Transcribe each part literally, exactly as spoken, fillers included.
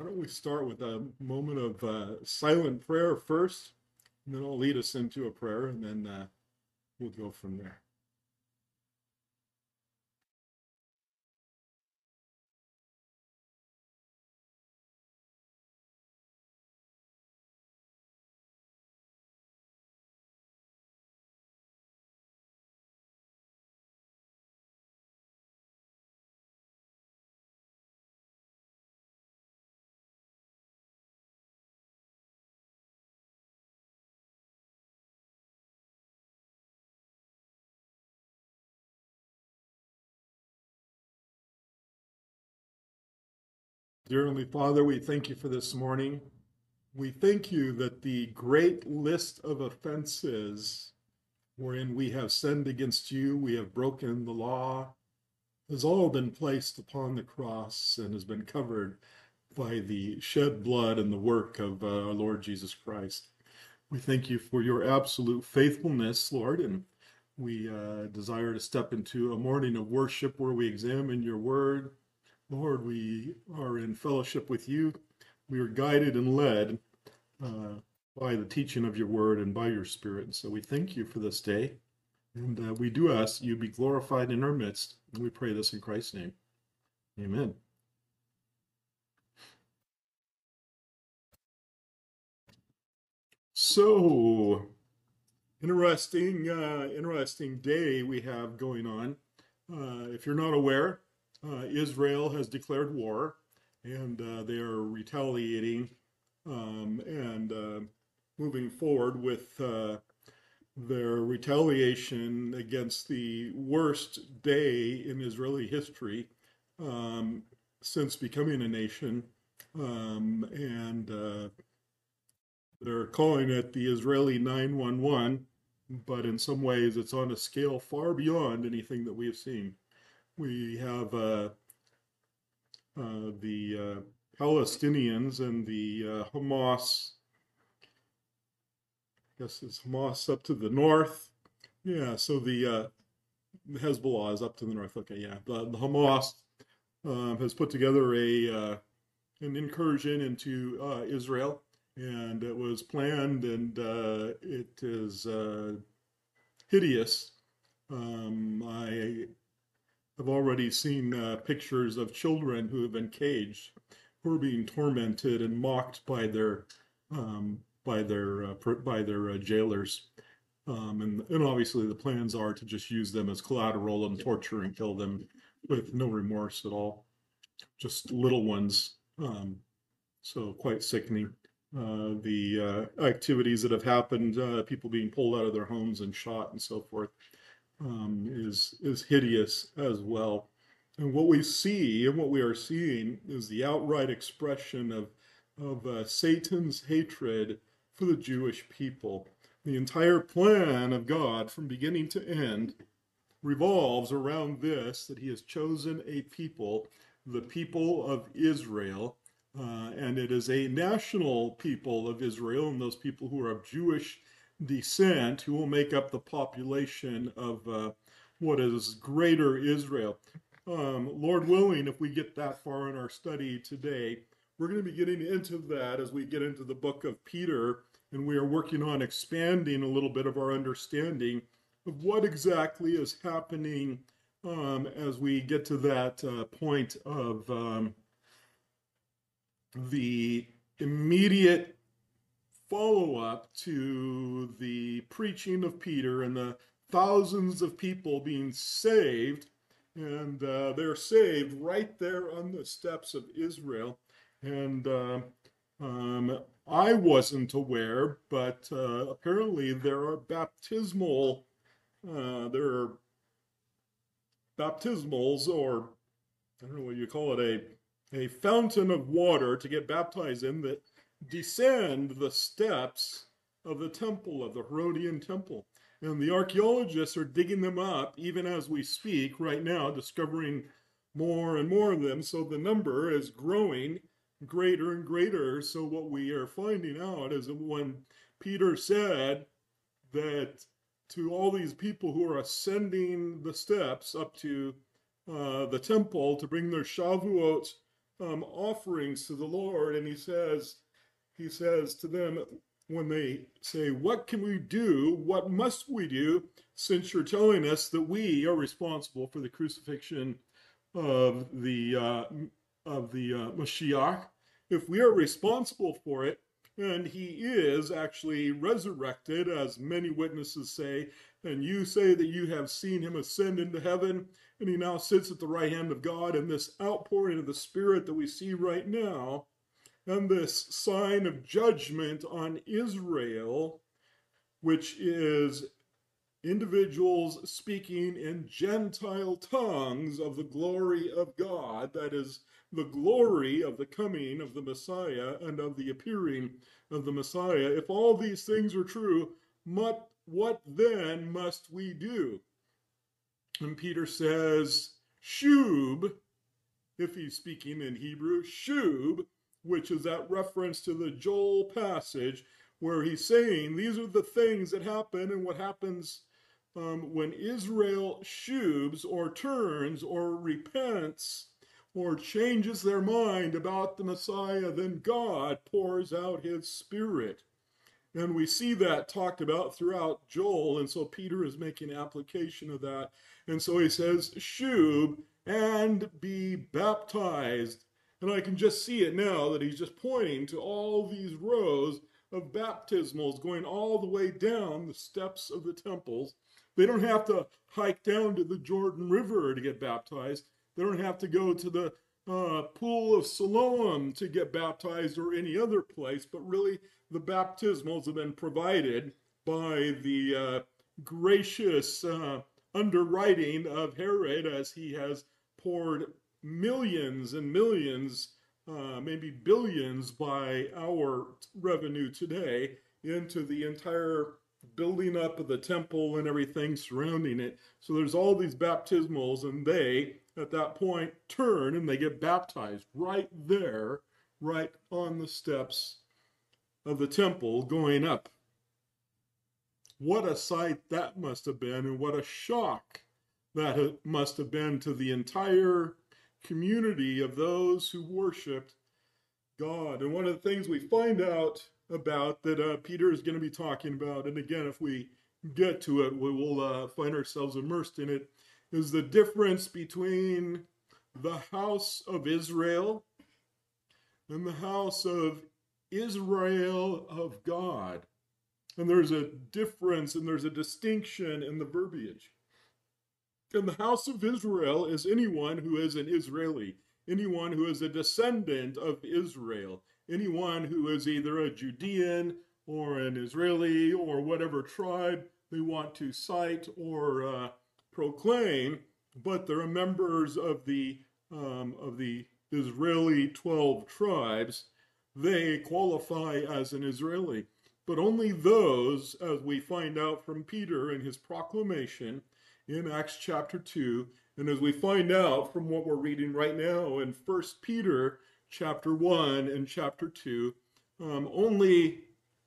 Why don't we start with a moment of uh, silent prayer first, and then I'll lead us into a prayer, and then uh, we'll go from there. Dear Heavenly Father, we thank you for this morning. We thank you that the great list of offenses wherein we have sinned against you, we have broken the law, has all been placed upon the cross and has been covered by the shed blood and the work of uh, our Lord Jesus Christ. We thank you for your absolute faithfulness, Lord, and we uh, desire to step into a morning of worship where we examine your word. Lord, we are in fellowship with you. We are guided and led uh, by the teaching of your word and by your spirit. And so we thank you for this day. And uh, we do ask you be glorified in our midst. And we pray this in Christ's name. Amen. So, interesting, uh, interesting day we have going on. Uh, if you're not aware, uh, Israel has declared war, and uh, they are retaliating um, and uh, moving forward with uh, their retaliation against the worst day in Israeli history um, since becoming a nation. Um, and uh, they're calling it the Israeli nine one one, but in some ways it's on a scale far beyond anything that we have seen. We have uh, uh, the uh, Palestinians and the uh, Hamas. I guess it's Hamas up to the north. Yeah, so the uh, Hezbollah is up to the north. Okay, yeah, the, the Hamas um, has put together a uh, an incursion into uh, Israel, and it was planned, and uh, it is uh, hideous. Um, I have already seen uh, pictures of children who have been caged, who are being tormented and mocked by their um, by their uh, by their uh, jailers. Um, and, and obviously the plans are to just use them as collateral and torture and kill them with no remorse at all. Just little ones. Um, so quite sickening. Uh, the uh, activities that have happened, uh, people being pulled out of their homes and shot and so forth, um, is is hideous as well. And what we see and what we are seeing is the outright expression of of uh, Satan's hatred for the Jewish people. The entire plan of God, from beginning to end, revolves around this: that He has chosen a people, the people of Israel, uh, and it is a national people of Israel, and those people who are of Jewish descent who will make up the population of uh, what is greater Israel. Um, Lord willing, if we get that far in our study today, we're going to be getting into that as we get into the book of Peter, and we are working on expanding a little bit of our understanding of what exactly is happening um, as we get to that uh, point of um, the immediate follow up to the preaching of Peter and the thousands of people being saved. And uh, they're saved right there on the steps of Israel. And uh, um, I wasn't aware, but uh, apparently there are baptismal, uh, there are baptismals, or I don't know what you call it, a, a fountain of water to get baptized in that descend the steps of the temple, of the Herodian temple. And the archaeologists are digging them up even as we speak right now, discovering more and more of them. So the number is growing greater and greater. So what we are finding out is that when Peter said that to all these people who are ascending the steps up to uh, the temple to bring their Shavuot um, offerings to the Lord, and he says, he says to them when they say, "What can we do? What must we do? Since you're telling us that we are responsible for the crucifixion of the uh, of the uh, Mashiach, if we are responsible for it, and he is actually resurrected, as many witnesses say, and you say that you have seen him ascend into heaven, and he now sits at the right hand of God, and this outpouring of the Spirit that we see right now, and this sign of judgment on Israel, which is individuals speaking in Gentile tongues of the glory of God, that is, the glory of the coming of the Messiah and of the appearing of the Messiah. If all these things are true, what, what then must we do?" And Peter says, "Shub," if he's speaking in Hebrew, "shub," which is that reference to the Joel passage where he's saying these are the things that happen, and what happens um, when Israel shubs or turns or repents or changes their mind about the Messiah, then God pours out his Spirit. And we see that talked about throughout Joel, and so Peter is making application of that. And so he says, "Shub and be baptized." And I can just see it now that he's just pointing to all these rows of baptismals going all the way down the steps of the temples. They don't have to hike down to the Jordan River to get baptized. They don't have to go to the uh, pool of Siloam to get baptized or any other place, but really the baptismals have been provided by the uh, gracious uh, underwriting of Herod, as he has poured millions and millions, uh, maybe billions by our revenue today, into the entire building up of the temple and everything surrounding it. So there's all these baptismals, and they, at that point, turn and they get baptized right there, right on the steps of the temple going up. What a sight that must have been, and what a shock that must have been to the entire community of those who worshiped God. And one of the things we find out about that uh, Peter is going to be talking about, and again, if we get to it, we will uh, find ourselves immersed in it, is the difference between the house of Israel and the house of Israel of God. And there's a difference and there's a distinction in the verbiage. And the house of Israel is anyone who is an Israeli, anyone who is a descendant of Israel, anyone who is either a Judean or an Israeli or whatever tribe they want to cite or uh, proclaim, but they're members of the um, of the Israeli twelve tribes. They qualify as an Israeli. But only those, as we find out from Peter in his proclamation in Acts chapter two, and as we find out from what we're reading right now in First Peter chapter one and chapter two, um, only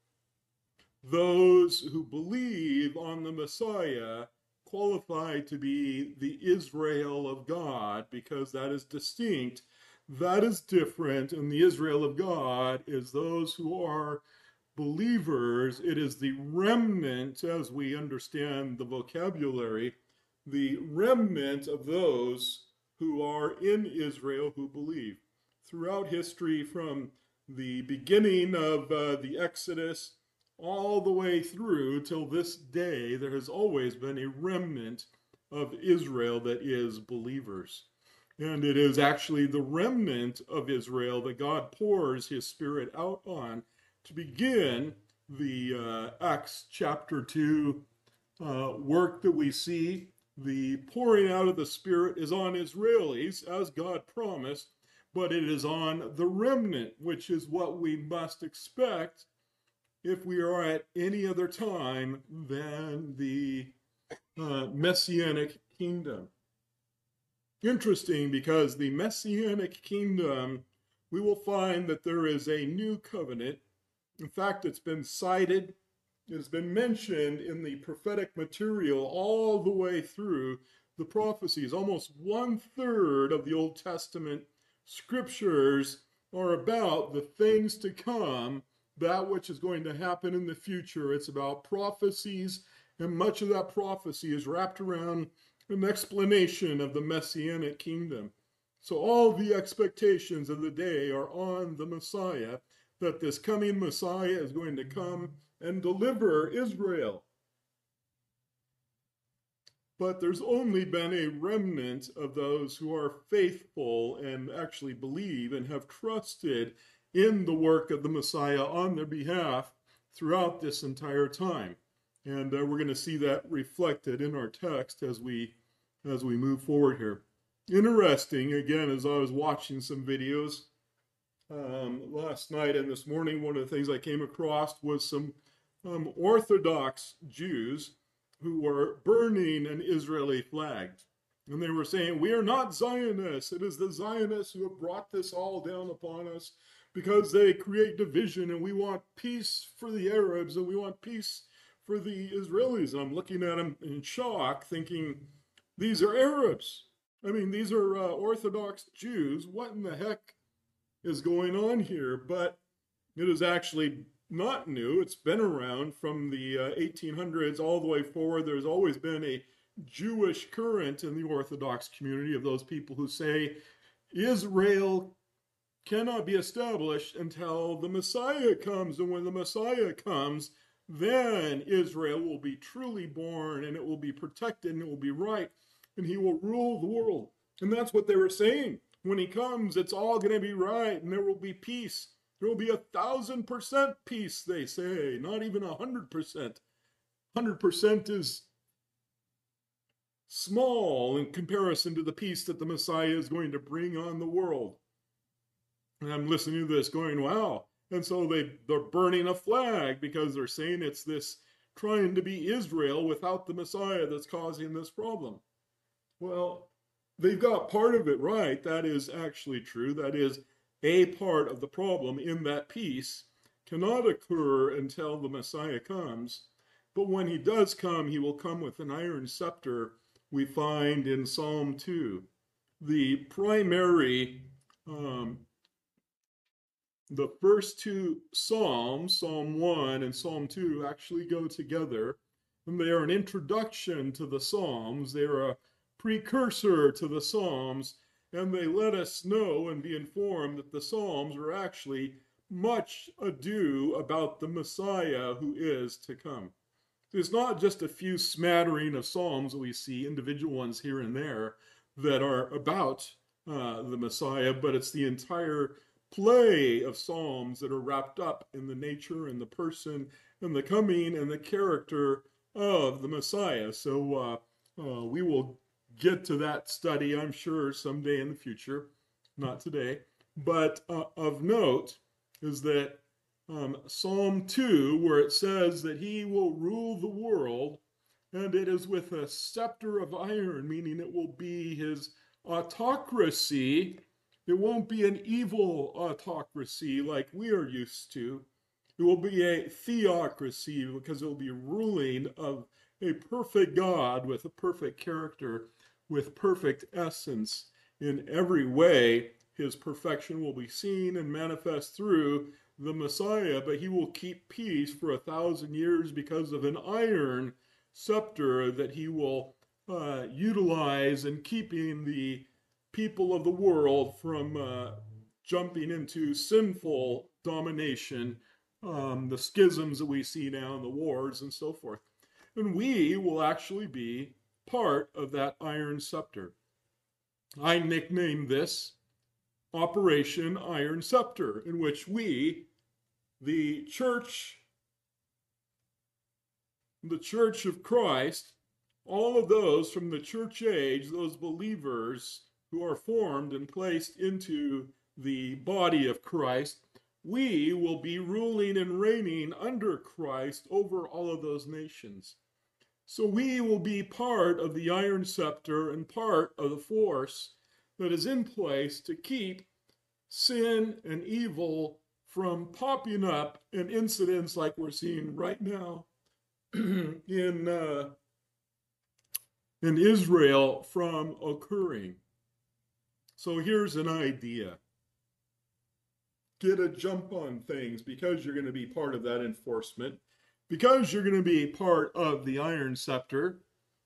those who believe on the Messiah qualify to be the Israel of God, because that is distinct, that is different, and the Israel of God is those who are believers. It is the remnant, as we understand the vocabulary, the remnant of those who are in Israel who believe. Throughout history, from the beginning of uh, the Exodus all the way through till this day, there has always been a remnant of Israel that is believers. And it is actually the remnant of Israel that God pours his Spirit out on to begin the uh, Acts chapter two uh, work that we see. The pouring out of the Spirit is on Israelis, as God promised, but it is on the remnant, which is what we must expect if we are at any other time than the uh, Messianic kingdom. Interesting, because the Messianic kingdom, we will find that there is a new covenant. In fact, it's been cited, it has been mentioned in the prophetic material all the way through the prophecies. Almost one third of the Old Testament scriptures are about the things to come, that which is going to happen in the future. It's about prophecies, and much of that prophecy is wrapped around an explanation of the Messianic kingdom. So all the expectations of the day are on the Messiah, that this coming Messiah is going to come and deliver Israel. But there's only been a remnant of those who are faithful and actually believe and have trusted in the work of the Messiah on their behalf throughout this entire time. And uh, we're going to see that reflected in our text as we as we move forward here. Interesting, again, as I was watching some videos um, last night and this morning, one of the things I came across was some um, Orthodox Jews who were burning an Israeli flag. And they were saying, we are not Zionists. It is the Zionists who have brought this all down upon us because they create division, and we want peace for the Arabs and we want peace for the Israelis. And I'm looking at them in shock, thinking, these are Arabs. I mean, these are uh, Orthodox Jews. What in the heck is going on here? But it is actually not new. It's been around from the uh, eighteen hundreds all the way forward. There's always been a Jewish current in the Orthodox community of those people who say Israel cannot be established until the Messiah comes. And when the Messiah comes, then Israel will be truly born, and it will be protected, and it will be right, and he will rule the world. And that's what they were saying. When he comes, it's all going to be right, and there will be peace. There will be a thousand percent peace, they say, not even a hundred percent. Hundred percent is small in comparison to the peace that the Messiah is going to bring on the world. And I'm listening to this going, wow. And so they, they're burning a flag because they're saying it's this trying to be Israel without the Messiah that's causing this problem. Well, they've got part of it right. That is actually true. That is a part of the problem, in that peace cannot occur until the Messiah comes. But when he does come, he will come with an iron scepter, we find in Psalm two. The primary, um, the first two Psalms, Psalm one and Psalm two, actually go together. And they are an introduction to the Psalms. They are a precursor to the Psalms. And they let us know and be informed that the Psalms are actually much ado about the Messiah who is to come. There's not just a few smattering of Psalms that we see, individual ones here and there, that are about uh, the Messiah, but it's the entire play of Psalms that are wrapped up in the nature and the person and the coming and the character of the Messiah. So uh, uh, we will get to that study, I'm sure, someday in the future, not today. But uh, of note is that um, Psalm two, where it says that he will rule the world, and it is with a scepter of iron, meaning it will be his autocracy. It won't be an evil autocracy like we are used to. It will be a theocracy because it will be ruling of a perfect God with a perfect character, with perfect essence. In every way, his perfection will be seen and manifest through the Messiah, but he will keep peace for a thousand years because of an iron scepter that he will uh, utilize in keeping the people of the world from uh, jumping into sinful domination, um, the schisms that we see now, the wars and so forth. And we will actually be part of that iron scepter. I nicknamed this Operation Iron Scepter, in which we, the church, the Church of Christ, all of those from the church age, those believers who are formed and placed into the body of Christ, we will be ruling and reigning under Christ over all of those nations. So we will be part of the iron scepter and part of the force that is in place to keep sin and evil from popping up in incidents like we're seeing right now in uh, in Israel from occurring. So here's an idea. Get a jump on things because you're going to be part of that enforcement, because you're going to be part of the Iron Scepter.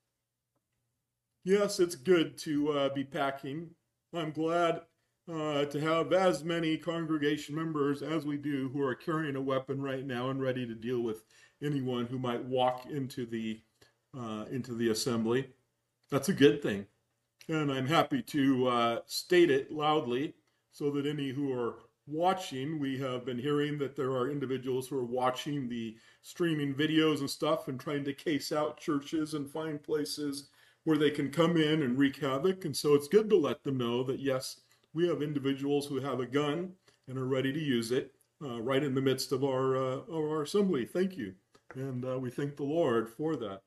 Yes, it's good to uh, be packing. I'm glad uh, to have as many congregation members as we do who are carrying a weapon right now and ready to deal with anyone who might walk into the uh, into the assembly. That's a good thing, and I'm happy to uh, state it loudly so that any who are watching, we have been hearing that there are individuals who are watching the streaming videos and stuff and trying to case out churches and find places where they can come in and wreak havoc. And so it's good to let them know that, yes, we have individuals who have a gun and are ready to use it uh, right in the midst of our, uh, of our assembly. Thank you. And uh, we thank the Lord for that.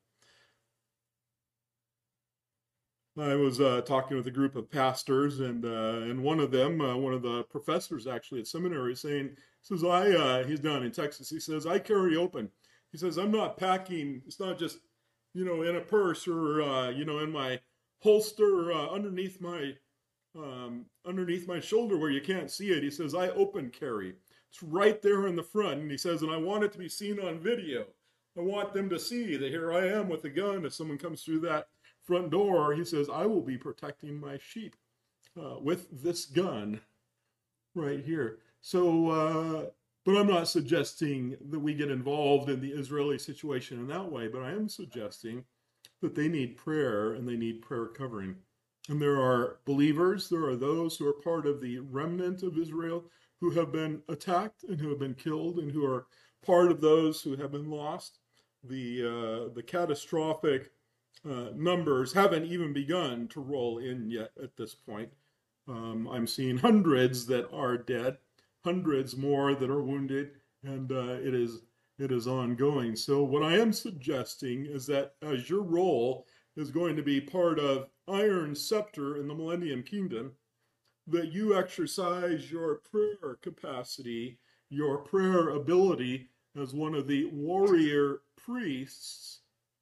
I was uh, talking with a group of pastors, and uh, and one of them, uh, one of the professors actually at seminary, saying, says I, uh, he's down in Texas. He says I carry open. He says I'm not packing. It's not just, you know, in a purse or uh, you know, in my holster uh, underneath my um, underneath my shoulder where you can't see it. He says I open carry. It's right there in the front, and he says, and I want it to be seen on video. I want them to see that here I am with a gun. If someone comes through that front door, he says, I will be protecting my sheep uh, with this gun right here. So, uh, but I'm not suggesting that we get involved in the Israeli situation in that way, but I am suggesting that they need prayer and they need prayer covering. And there are believers, there are those who are part of the remnant of Israel who have been attacked and who have been killed and who are part of those who have been lost. The, uh, the catastrophic Uh, numbers haven't even begun to roll in yet at this point. Um, I'm seeing hundreds that are dead, hundreds more that are wounded, and uh, it is it is ongoing. So what I am suggesting is that as your role is going to be part of Iron Scepter in the Millennium Kingdom, that you exercise your prayer capacity, your prayer ability as one of the warrior priests.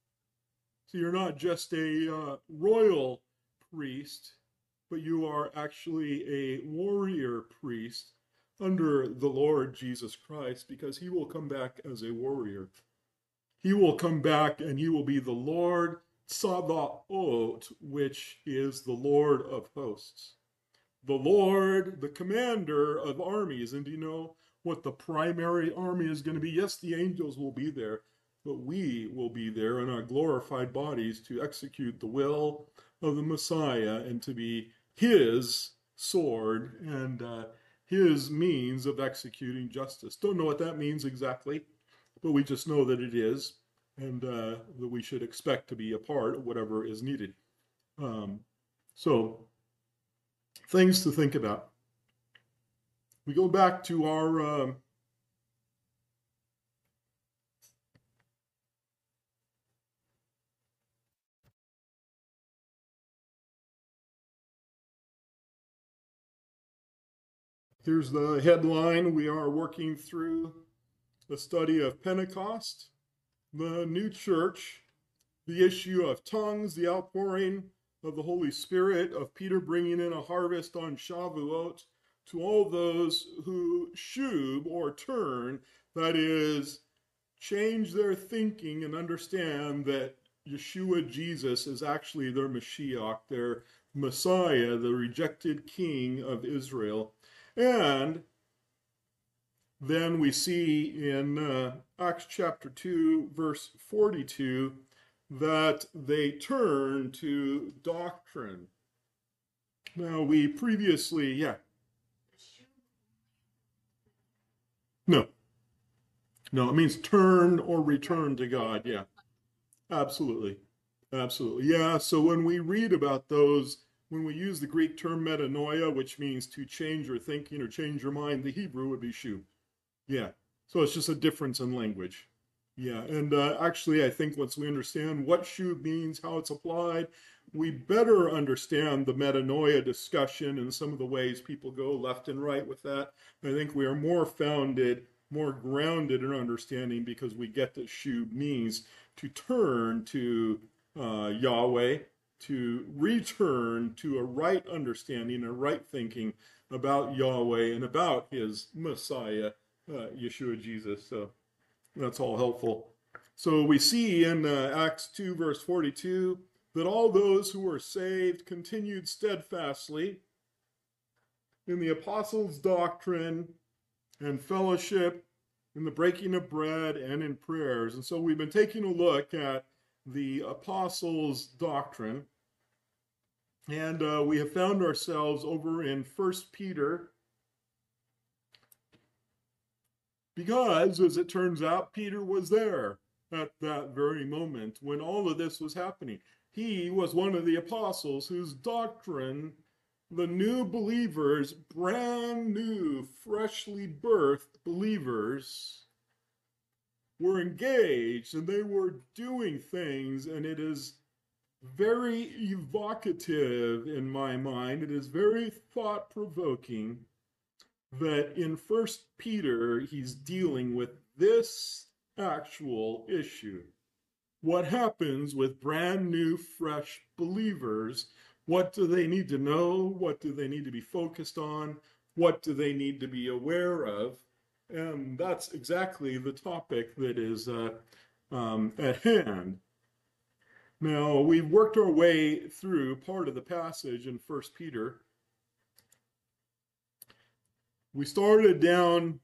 So you're not just a uh, royal priest, but you are actually a warrior priest under the Lord Jesus Christ, because he will come back as a warrior. He will come back and he will be the Lord Sabaoth, which is the Lord of hosts. The Lord, the commander of armies. And do you know what the primary army is going to be? Yes, the angels will be there, but we will be there in our glorified bodies to execute the will of the Messiah and to be his sword and uh, his means of executing justice. Don't know what that means exactly, but we just know that it is, and uh, that we should expect to be a part of whatever is needed. Um, so, things to think about. We go back to our um, here's the headline. We are working through the study of Pentecost, the new church, the issue of tongues, the outpouring of the Holy Spirit, of Peter bringing in a harvest on Shavuot to all those who shub or turn, that is, change their thinking and understand that Yeshua Jesus is actually their Mashiach, their Messiah, the rejected King of Israel. And then we see in uh, Acts chapter two, verse forty-two, that they turn to doctrine. Now, we previously, yeah. No, no, it means turn or return to God. Yeah, absolutely. Absolutely. Yeah. So when we read about those, when we use the Greek term metanoia, which means to change your thinking or change your mind, the Hebrew would be shu. Yeah. So it's just a difference in language. Yeah. And uh, actually, I think once we understand what shu means, how it's applied, we better understand the metanoia discussion and some of the ways people go left and right with that. I think we are more founded, more grounded in understanding, because we get that shu means to turn to uh, Yahweh, to return to a right understanding, a right thinking about Yahweh and about his Messiah, uh, Yeshua Jesus. So that's all helpful. So we see in uh, Acts two, verse forty-two, that all those who were saved continued steadfastly in the apostles' doctrine and fellowship, in the breaking of bread, and in prayers. And so we've been taking a look at the apostles' doctrine, and uh, we have found ourselves over in First Peter, because, as it turns out, Peter was there at that very moment when all of this was happening. He was one of the apostles whose doctrine the new believers, brand new, freshly birthed believers, were engaged, and they were doing things, and it is very evocative in my mind. It is very thought-provoking that in First Peter, he's dealing with this actual issue. What happens with brand new, fresh believers? What do they need to know? What do they need to be focused on? What do they need to be aware of? And that's exactly the topic that is uh, um, at hand. Now, we've worked our way through part of the passage in First Peter. We started down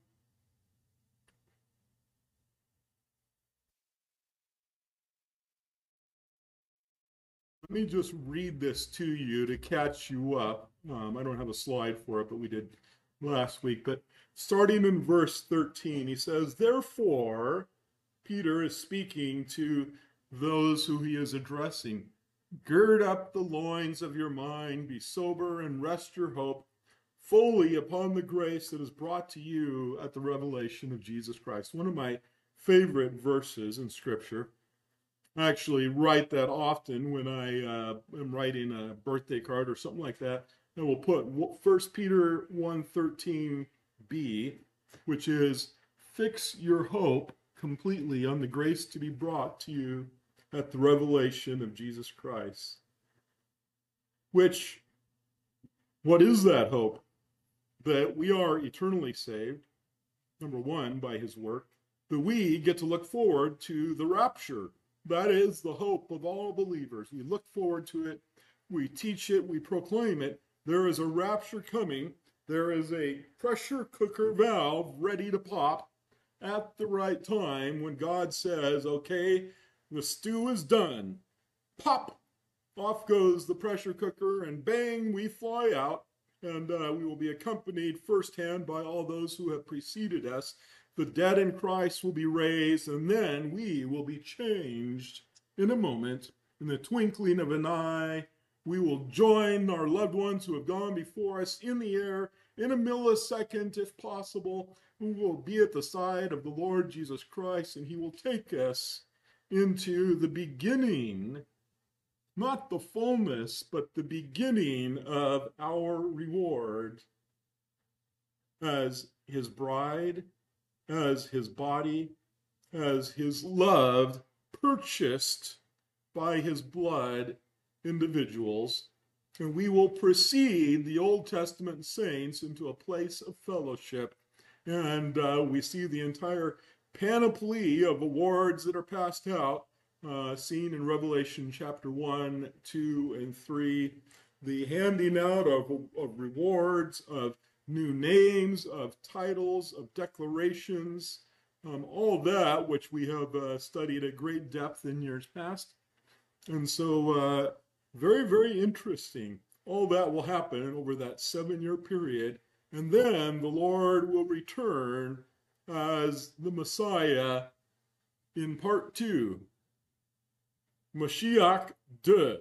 Let me just read this to you to catch you up. Um, I don't have a slide for it, but we did last week. But starting in verse thirteen, he says, "Therefore," Peter is speaking to those who he is addressing, "gird up the loins of your mind, be sober, and rest your hope fully upon the grace that is brought to you at the revelation of Jesus Christ." One of my favorite verses in Scripture. I actually write that often when I uh, am writing a birthday card or something like that. And we'll put First Peter one thirteen b, which is, "Fix your hope completely on the grace to be brought to you at the revelation of Jesus Christ." Which, what is that hope? That we are eternally saved, number one, by his work, that we get to look forward to the rapture. That is the hope of all believers. We look forward to it. We teach it. We proclaim it. There is a rapture coming. There is a pressure cooker valve ready to pop at the right time when God says, okay, the stew is done. Pop! Off goes the pressure cooker, and bang, we fly out. And uh, we will be accompanied firsthand by all those who have preceded us. The dead in Christ will be raised, and then we will be changed in a moment, in the twinkling of an eye. We will join our loved ones who have gone before us in the air in a millisecond, if possible. We will be at the side of the Lord Jesus Christ, and he will take us into the beginning, not the fullness, but the beginning of our reward as his bride, as his body, as his loved, purchased by his blood individuals. And we will precede the Old Testament saints into a place of fellowship. And uh, we see the entire panoply of awards that are passed out, uh, seen in Revelation chapter one, two, and three. The handing out of, of rewards, of new names, of titles, of declarations, um, all that which we have uh, studied at great depth in years past. And so uh, very, very interesting. All that will happen over that seven-year period. And then the Lord will return as the Messiah in part two. Mashiach de.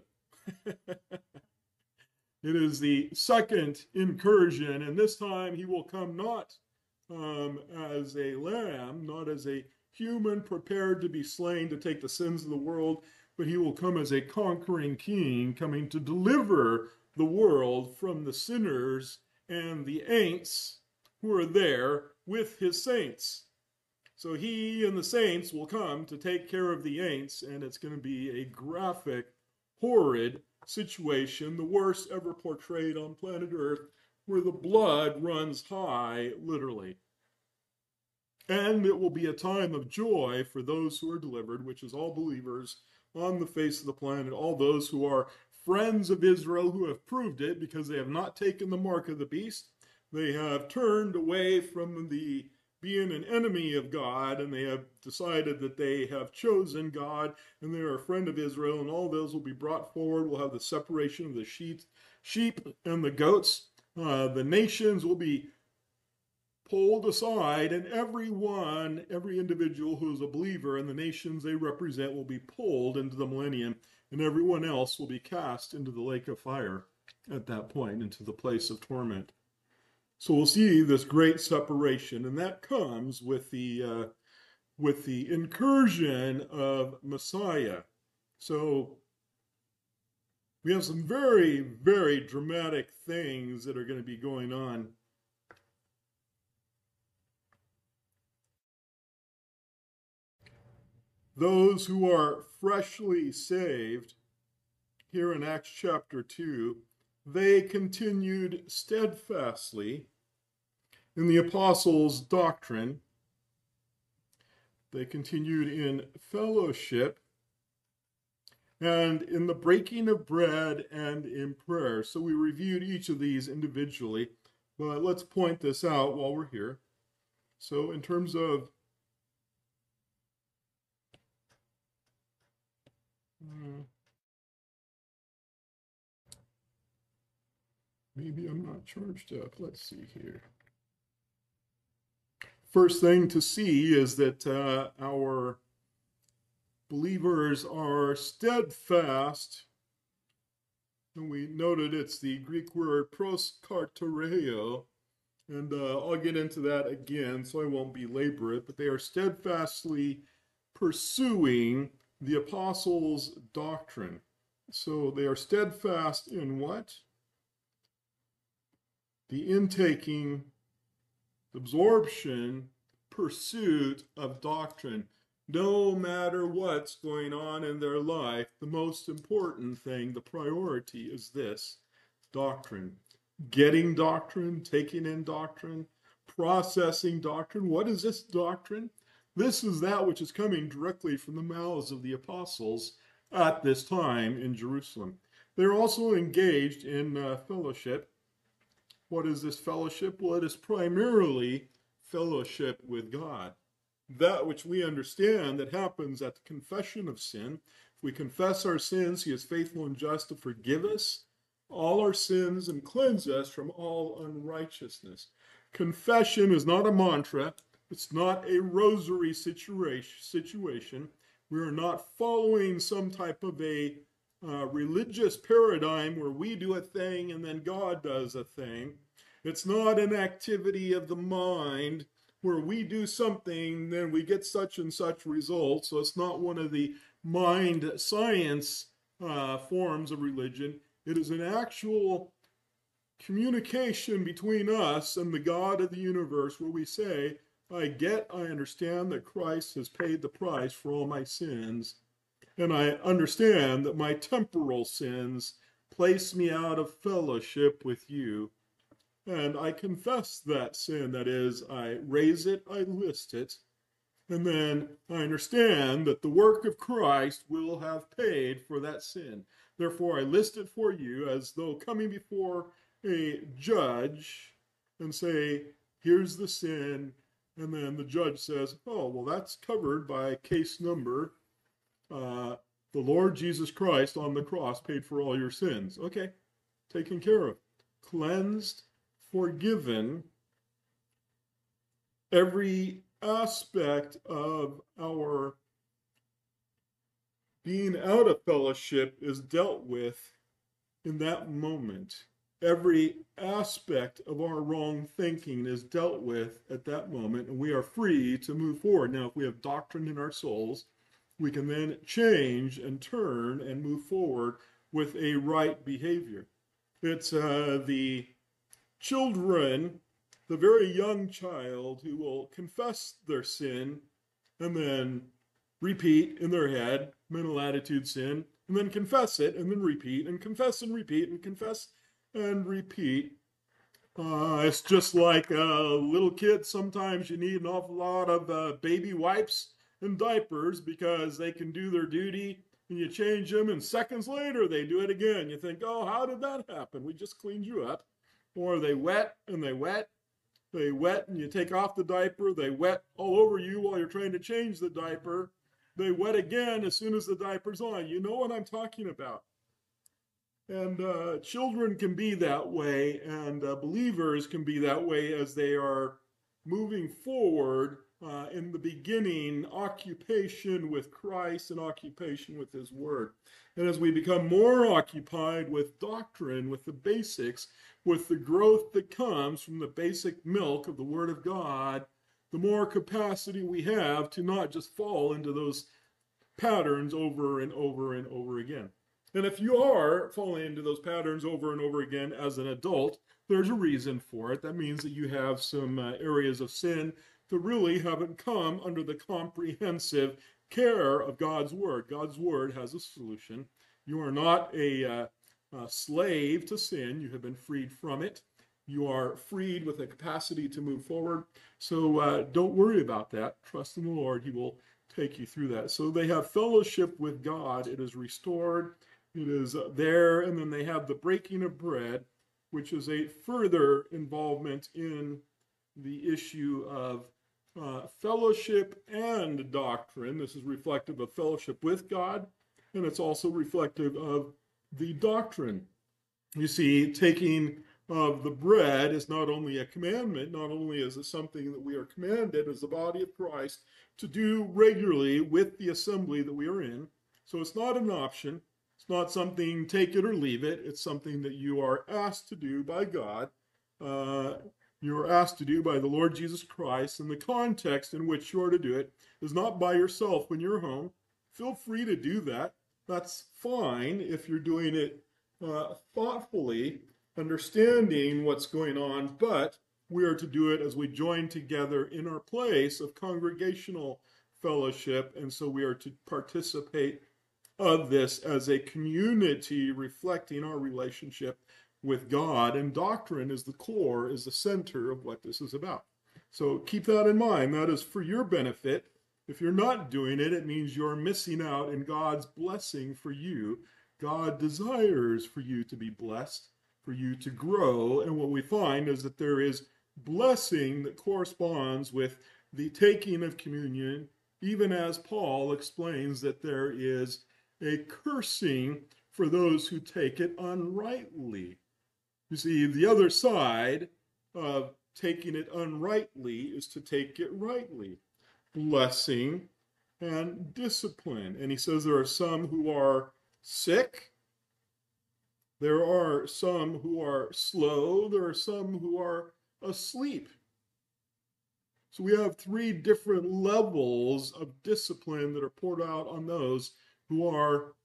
It is the second incursion, and this time he will come not um, as a lamb, not as a human prepared to be slain to take the sins of the world, but he will come as a conquering king, coming to deliver the world from the sinners and the ain'ts who are there with his saints. So he and the saints will come to take care of the ain'ts, and it's going to be a graphic, horrid situation, the worst ever portrayed on planet Earth, where the blood runs high, literally. And it will be a time of joy for those who are delivered, which is all believers on the face of the planet, all those who are friends of Israel who have proved it because they have not taken the mark of the beast. They have turned away from the being an enemy of God, and they have decided that they have chosen God, and they are a friend of Israel, and all those will be brought forward. We'll have the separation of the sheep, sheep and the goats. Uh, the nations will be pulled aside, and everyone, every individual who is a believer in the nations they represent will be pulled into the millennium, and everyone else will be cast into the lake of fire at that point, into the place of torment. So we'll see this great separation, and that comes with the uh, with the incursion of Messiah. So we have some very, very dramatic things that are going to be going on. Those who are freshly saved, here in Acts chapter two, they continued steadfastly in the apostles' doctrine. They continued in fellowship and in the breaking of bread and in prayer. So we reviewed each of these individually, but let's point this out while we're here. So in terms of uh, maybe I'm not charged up. Let's see here. First thing to see is that uh, our believers are steadfast. And we noted it's the Greek word proskartereo. And uh, I'll get into that again, so I won't belabor it. But they are steadfastly pursuing the apostles' doctrine. So they are steadfast in what? The intaking, absorption, pursuit of doctrine. No matter what's going on in their life, the most important thing, the priority is this: doctrine. Getting doctrine, taking in doctrine, processing doctrine. What is this doctrine? This is that which is coming directly from the mouths of the apostles at this time in Jerusalem. They're also engaged in uh, fellowship. What is this fellowship? Well, it is primarily fellowship with God. That which we understand that happens at the confession of sin. If we confess our sins, he is faithful and just to forgive us all our sins and cleanse us from all unrighteousness. Confession is not a mantra. It's not a rosary situation. We are not following some type of a uh, religious paradigm where we do a thing and then God does a thing. It's not an activity of the mind where we do something, then we get such and such results. So it's not one of the mind science uh, forms of religion. It is an actual communication between us and the God of the universe where we say, I get, I understand that Christ has paid the price for all my sins, and I understand that my temporal sins place me out of fellowship with you. And I confess that sin, that is, I raise it, I list it, and then I understand that the work of Christ will have paid for that sin. Therefore, I list it for you as though coming before a judge and say, here's the sin, and then the judge says, oh, well, that's covered by case number. Uh, the Lord Jesus Christ on the cross paid for all your sins. Okay, taken care of. Cleansed, forgiven. Every aspect of our being out of fellowship is dealt with in that moment. Every aspect of our wrong thinking is dealt with at that moment, and we are free to move forward. Now, if we have doctrine in our souls, we can then change and turn and move forward with a right behavior. It's uh, the children, the very young child who will confess their sin and then repeat in their head, mental attitude sin, and then confess it, and then repeat, and confess and repeat, and confess and repeat. Uh, it's just like a little kid. Sometimes you need an awful lot of uh, baby wipes and diapers because they can do their duty, and you change them, and seconds later they do it again. You think, oh, how did that happen? We just cleaned you up. Or they wet and they wet, they wet, and you take off the diaper. They wet all over you while you're trying to change the diaper. They wet again as soon as the diaper's on. You know what I'm talking about. And uh, children can be that way, and uh, believers can be that way as they are moving forward uh, in the beginning, occupation with Christ and occupation with His Word. And as we become more occupied with doctrine, with the basics, with the growth that comes from the basic milk of the Word of God, the more capacity we have to not just fall into those patterns over and over and over again. And if you are falling into those patterns over and over again as an adult, there's a reason for it. That means that you have some uh, areas of sin that really haven't come under the comprehensive care of God's Word. God's Word has a solution. You are not a, uh, a slave to sin. You have been freed from it. You are freed with a capacity to move forward. So uh, don't worry about that. Trust in the Lord. He will take you through that. So they have fellowship with God. It is restored. It is there, and then they have the breaking of bread, which is a further involvement in the issue of uh, fellowship and doctrine. This is reflective of fellowship with God, and it's also reflective of the doctrine. You see, taking of the bread is not only a commandment, not only is it something that we are commanded as the body of Christ to do regularly with the assembly that we are in. So it's not an option. It's not something take it or leave it. It's something that you are asked to do by God. Uh, you are asked to do by the Lord Jesus Christ. And the context in which you are to do it is not by yourself when you're home. Feel free to do that. That's fine if you're doing it uh, thoughtfully, understanding what's going on. But we are to do it as we join together in our place of congregational fellowship. And so we are to participate of this as a community reflecting our relationship with God. And doctrine is the core, is the center of what this is about. So keep that in mind. That is for your benefit. If you're not doing it, it means you're missing out in God's blessing for you. God desires for you to be blessed, for you to grow. And what we find is that there is blessing that corresponds with the taking of communion, even as Paul explains that there is a cursing for those who take it unrightly. You see, the other side of taking it unrightly is to take it rightly. Blessing and discipline. And he says there are some who are sick. There are some who are slow. There are some who are asleep. So we have three different levels of discipline that are poured out on those who are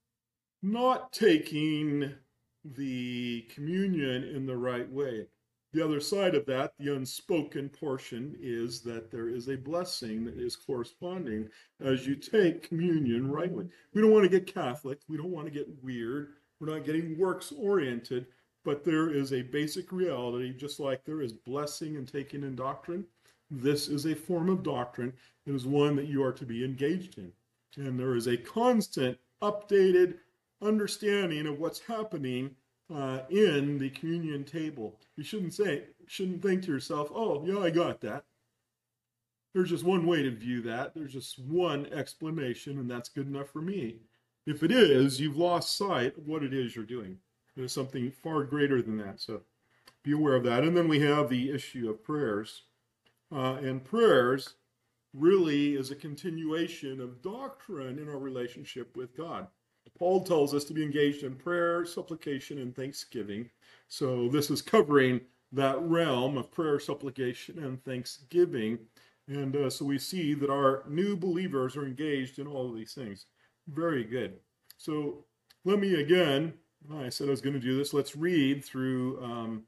not taking the communion in the right way. The other side of that, the unspoken portion, is that there is a blessing that is corresponding as you take communion rightly. We don't want to get Catholic. We don't want to get weird. We're not getting works-oriented, but there is a basic reality, just like there is blessing in taking in doctrine. This is a form of doctrine. It is one that you are to be engaged in. And there is a constant, updated understanding of what's happening uh, in the communion table. You shouldn't say, shouldn't think to yourself, oh, yeah, I got that. There's just one way to view that. There's just one explanation, and that's good enough for me. If it is, you've lost sight of what it is you're doing. There's something far greater than that. So be aware of that. And then we have the issue of prayers. Uh, and prayers really is a continuation of doctrine in our relationship with God. Paul tells us to be engaged in prayer, supplication, and thanksgiving. So this is covering that realm of prayer, supplication, and thanksgiving. And uh, so we see that our new believers are engaged in all of these things. Very good. So let me again, I said I was going to do this. Let's read through um,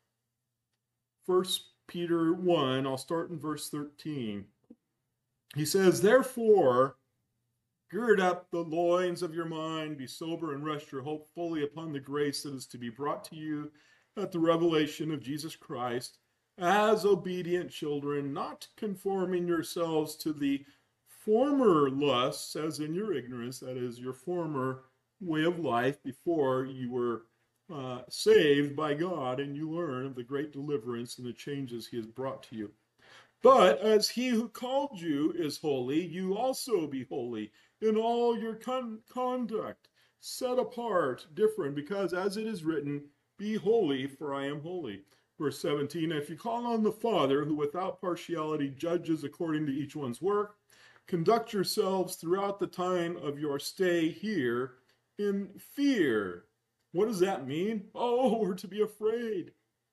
First Peter one. I'll start in verse thirteen. He says, therefore, Gird up the loins of your mind, be sober, and rest your hope fully upon the grace that is to be brought to you at the revelation of Jesus Christ, as obedient children, not conforming yourselves to the former lusts, as in your ignorance, that is, your former way of life before you were uh, saved by God and you learn of the great deliverance and the changes he has brought to you. But as he who called you is holy, you also be holy in all your con- conduct, set apart, different, because as it is written, be holy, for I am holy. Verse seventeen, if you call on the Father, who without partiality judges according to each one's work, conduct yourselves throughout the time of your stay here in fear. What does that mean? Oh, we're to be afraid,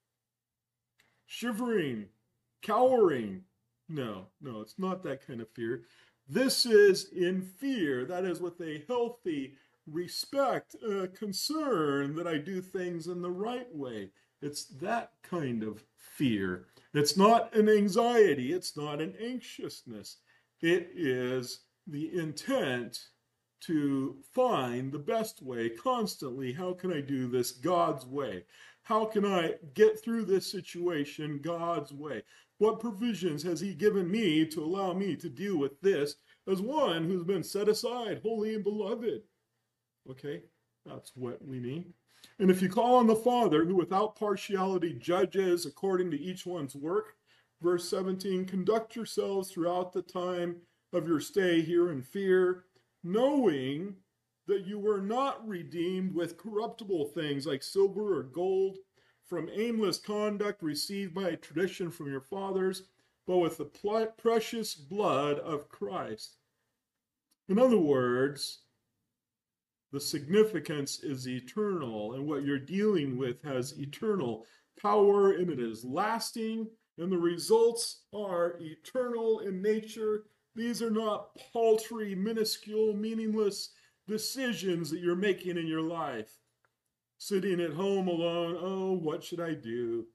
shivering, cowering. No, no, it's not that kind of fear. This is in fear. That is with a healthy respect, uh, concern that I do things in the right way. It's that kind of fear. It's not an anxiety. It's not an anxiousness. It is the intent to find the best way constantly. How can I do this God's way? How can I get through this situation God's way? What provisions has he given me to allow me to deal with this as one who's been set aside, holy and beloved? Okay, that's what we mean. And if you call on the Father, who without partiality judges according to each one's work, verse seventeen, conduct yourselves throughout the time of your stay here in fear, knowing that you were not redeemed with corruptible things like silver or gold from aimless conduct received by tradition from your fathers, but with the precious blood of Christ. In other words, the significance is eternal, and what you're dealing with has eternal power, and it is lasting, and the results are eternal in nature. These are not paltry, minuscule, meaningless decisions that you're making in your life. Sitting at home alone, oh, what should I do?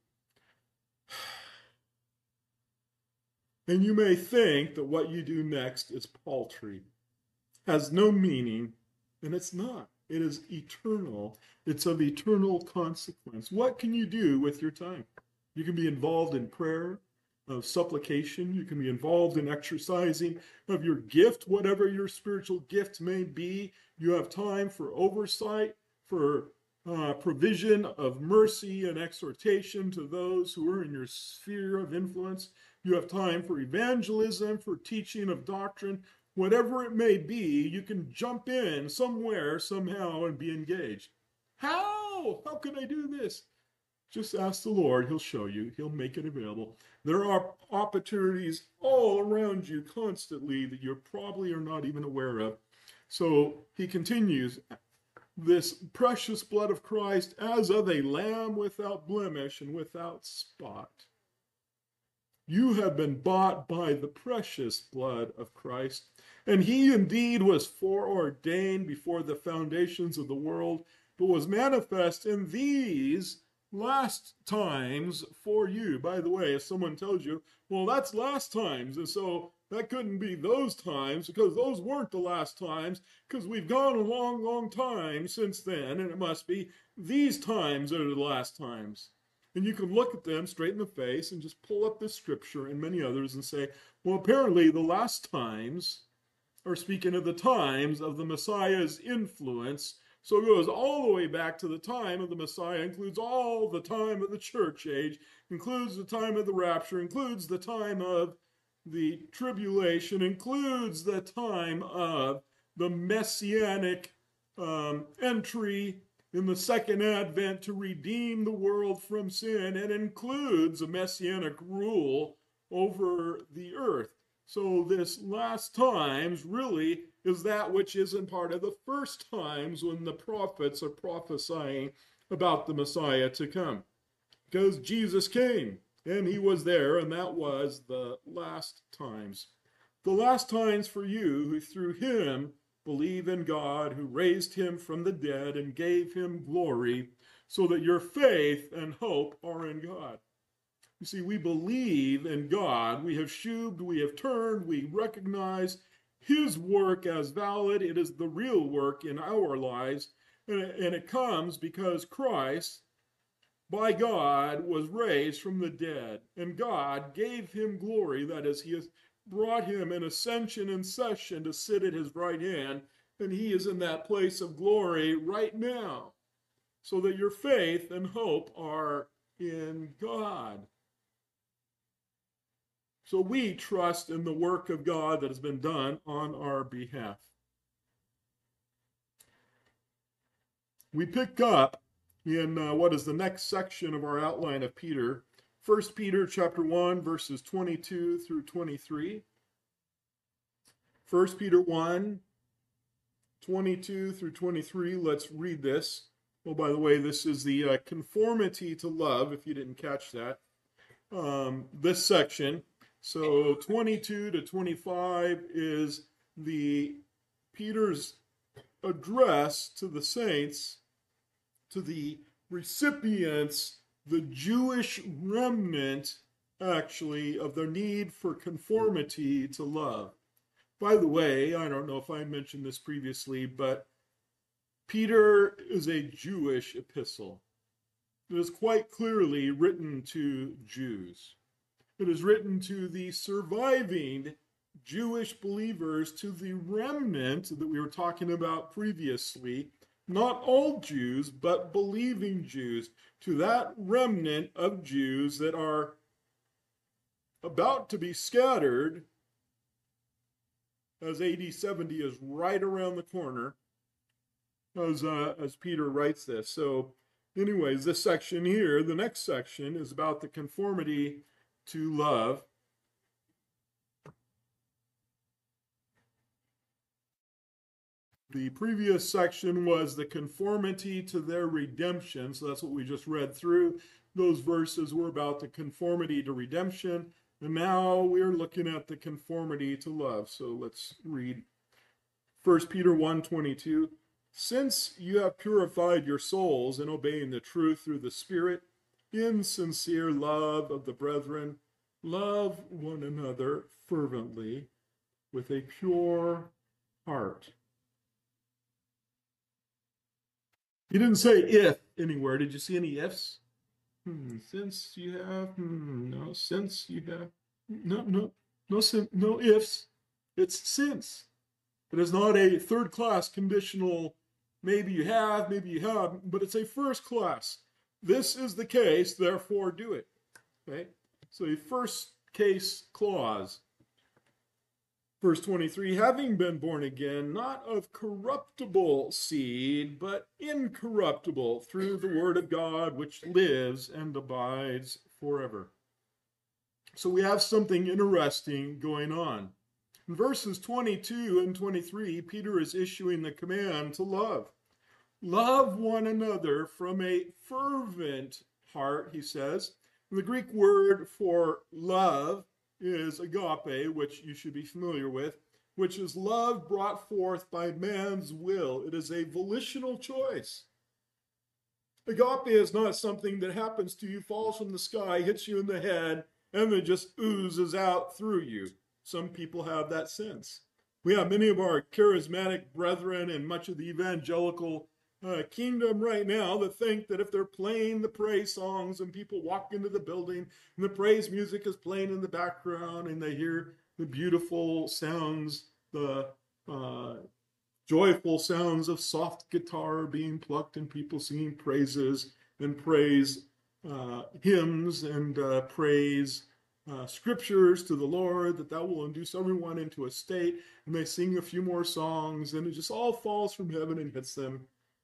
And you may think that what you do next is paltry, has no meaning, and it's not. It is eternal. It's of eternal consequence. What can you do with your time? You can be involved in prayer, of supplication. You can be involved in exercising of your gift, whatever your spiritual gift may be. You have time for oversight, for uh, provision of mercy and exhortation to those who are in your sphere of influence. You have time for evangelism, for teaching of doctrine. Whatever it may be, you can jump in somewhere, somehow, and be engaged. How? How can I do this? Just ask the Lord. He'll show you. He'll make it available. There are opportunities all around you constantly that you probably are not even aware of. So he continues, this precious blood of Christ as of a lamb without blemish and without spot. You have been bought by the precious blood of Christ, and he indeed was foreordained before the foundations of the world, but was manifest in these last times for you. By the way, if someone tells you, well, that's last times, and so that couldn't be those times, because those weren't the last times, because we've gone a long, long time since then, and it must be these times are the last times. And you can look at them straight in the face and just pull up this scripture and many others and say, well, apparently the last times are speaking of the times of the Messiah's influence. So it goes all the way back to the time of the Messiah, includes all the time of the church age, includes the time of the rapture, includes the time of the tribulation, includes the time of the messianic um, entry in the second advent to redeem the world from sin, and includes a messianic rule over the earth. So this last times really is that which isn't part of the first times when the prophets are prophesying about the Messiah to come. Because Jesus came, and he was there, and that was the last times. The last times for you who through him believe in God, who raised him from the dead and gave him glory, so that your faith and hope are in God. You see, we believe in God. We have shubed, we have turned, we recognize his work as valid. It is the real work in our lives. And it, and it comes because Christ, by God, was raised from the dead. And God gave him glory. That is, he has brought him in ascension and session to sit at his right hand. And he is in that place of glory right now. So that your faith and hope are in God. So we trust in the work of God that has been done on our behalf. We pick up in uh, what is the next section of our outline of Peter, First Peter chapter one, verses twenty-two through twenty-three. First Peter one, twenty-two through twenty-three. Let's read this. Oh, by the way, this is the uh, conformity to love, if you didn't catch that. Um, this section. So twenty-two to twenty-five is the Peter's address to the saints, to the recipients, the Jewish remnant, actually, of their need for conformity to love. By the way, I don't know if I mentioned this previously, but Peter is a Jewish epistle. It is quite clearly written to Jews. It is written to the surviving Jewish believers, to the remnant that we were talking about previously, not all Jews, but believing Jews, to that remnant of Jews that are about to be scattered, as A D seventy is right around the corner, as, uh, as Peter writes this. So anyways, this section here, the next section, is about the conformity to love. The previous section was the conformity to their redemption. So that's what we just read through. Those verses were about the conformity to redemption. And now we're looking at the conformity to love. So let's read First Peter one twenty-two. Since you have purified your souls in obeying the truth through the Spirit, in sincere love of the brethren, love one another fervently with a pure heart. He didn't say if anywhere. Did you see any ifs? Hmm, since you have, hmm, no, since you have, no, no, no, no ifs. It's since. It is not a third class conditional, maybe you have, maybe you have, but it's a first class. This is the case, therefore do it. Okay? So a first case clause. Verse twenty-three, having been born again, not of corruptible seed, but incorruptible, through the word of God, which lives and abides forever. So we have something interesting going on. In verses twenty-two and twenty-three, Peter is issuing the command to love. Love one another from a fervent heart, he says. And the Greek word for love is agape, which you should be familiar with, which is love brought forth by man's will. It is a volitional choice. Agape is not something that happens to you, falls from the sky, hits you in the head, and then just oozes out through you. Some people have that sense. We have many of our charismatic brethren and much of the evangelical uh, kingdom right now that think that if they're playing the praise songs and people walk into the building and the praise music is playing in the background and they hear the beautiful sounds, the uh, joyful sounds of soft guitar being plucked and people singing praises and praise uh, hymns and uh, praise uh, scriptures to the Lord, that that will induce everyone into a state, and they sing a few more songs and it just all falls from heaven and hits them.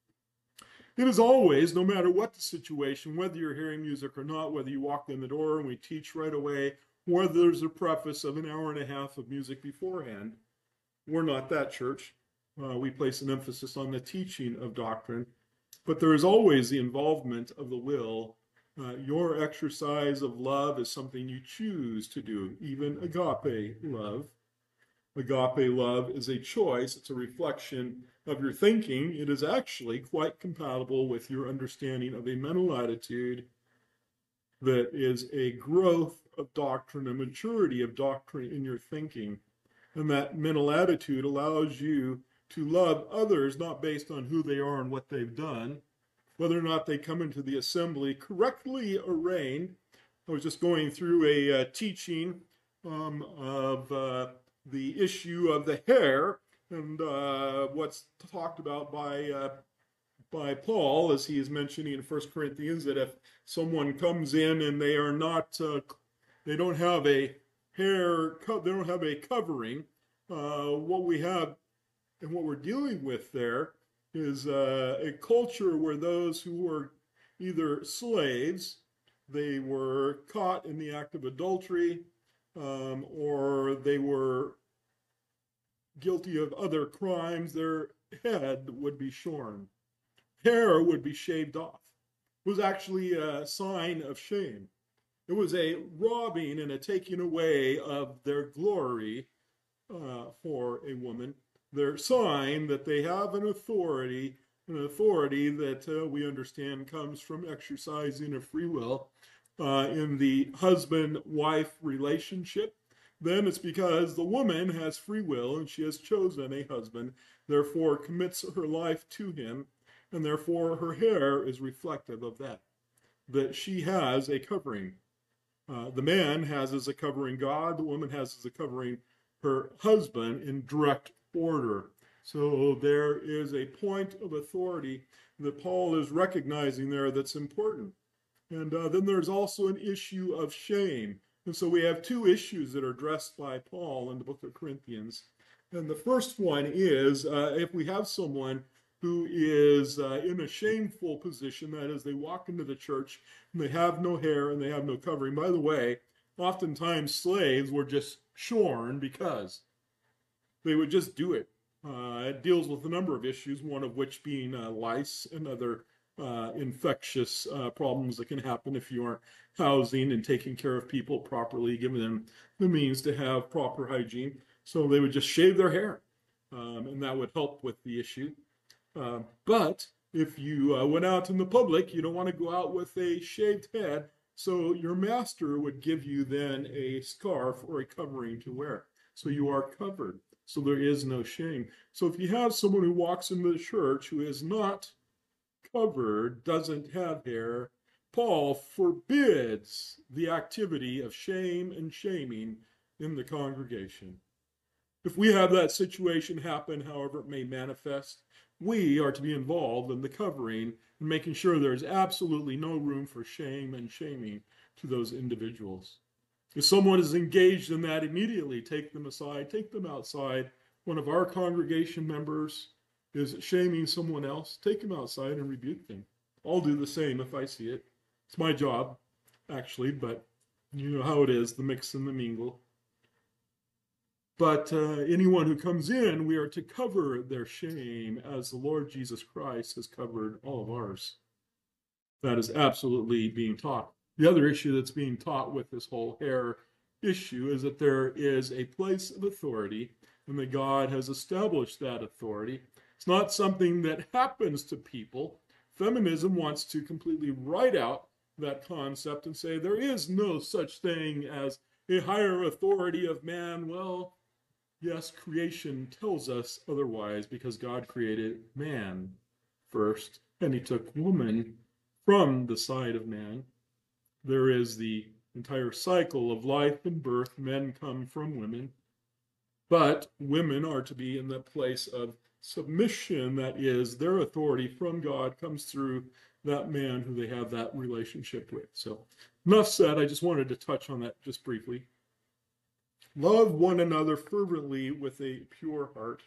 It is always, no matter what the situation, whether you're hearing music or not, whether you walk in the door and we teach right away, whether there's a preface of an hour and a half of music beforehand. We're not that church. Uh, we place an emphasis on the teaching of doctrine, but there is always the involvement of the will. Uh, your exercise of love is something you choose to do, even agape love. Agape love is a choice. It's a reflection of your thinking. It is actually quite compatible with your understanding of a mental attitude that is a growth of doctrine, a maturity of doctrine in your thinking. And that mental attitude allows you to love others not based on who they are and what they've done, whether or not they come into the assembly correctly arraigned. I was just going through a uh, teaching um, of uh, the issue of the hair and uh, what's talked about by uh, by Paul, as he is mentioning in First Corinthians, that if someone comes in and they are not, uh, they don't have a hair, they don't have a covering, uh, what we have and what we're dealing with there is uh, a culture where those who were either slaves, they were caught in the act of adultery, um, or they were guilty of other crimes, their head would be shorn. Hair would be shaved off. It was actually a sign of shame. It was a robbing and a taking away of their glory uh, for a woman, their sign that they have an authority, an authority that uh, we understand comes from exercising of free will uh, in the husband-wife relationship. Then it's because the woman has free will and she has chosen a husband, therefore commits her life to him, and therefore her hair is reflective of that, that she has a covering. Uh, the man has as a covering God, the woman has as a covering her husband in direct order. So there is a point of authority that Paul is recognizing there that's important. And uh, then there's also an issue of shame. And so we have two issues that are addressed by Paul in the book of Corinthians. And the first one is uh, if we have someone who is uh, in a shameful position, that is, they walk into the church and they have no hair and they have no covering. By the way, oftentimes slaves were just shorn because they would just do it. Uh, it deals with a number of issues, one of which being uh, lice and other uh, infectious uh, problems that can happen if you aren't housing and taking care of people properly, giving them the means to have proper hygiene. So they would just shave their hair, um, and that would help with the issue. Uh, but if you uh, went out in the public, you don't want to go out with a shaved head. So your master would give you then a scarf or a covering to wear. So you are covered. So there is no shame. So if you have someone who walks into the church who is not covered, doesn't have hair, Paul forbids the activity of shame and shaming in the congregation. If we have that situation happen, however it may manifest, we are to be involved in the covering and making sure there's absolutely no room for shame and shaming to those individuals. If someone is engaged in that, immediately take them aside, take them outside. One of our congregation members is shaming someone else, take them outside and rebuke them. I'll do the same if I see it. It's my job, actually, but you know how it is, the mix and the mingle. But uh, anyone who comes in, we are to cover their shame as the Lord Jesus Christ has covered all of ours. That is absolutely being taught. The other issue that's being taught with this whole hair issue is that there is a place of authority and that God has established that authority. It's not something that happens to people. Feminism wants to completely write out that concept and say there is no such thing as a higher authority of man. Well, yes, creation tells us otherwise because God created man first, and he took woman from the side of man. There is the entire cycle of life and birth. Men come from women, but women are to be in the place of submission. That is, their authority from God comes through that man who they have that relationship with. So enough said. I just wanted to touch on that just briefly. Love one another fervently with a pure heart,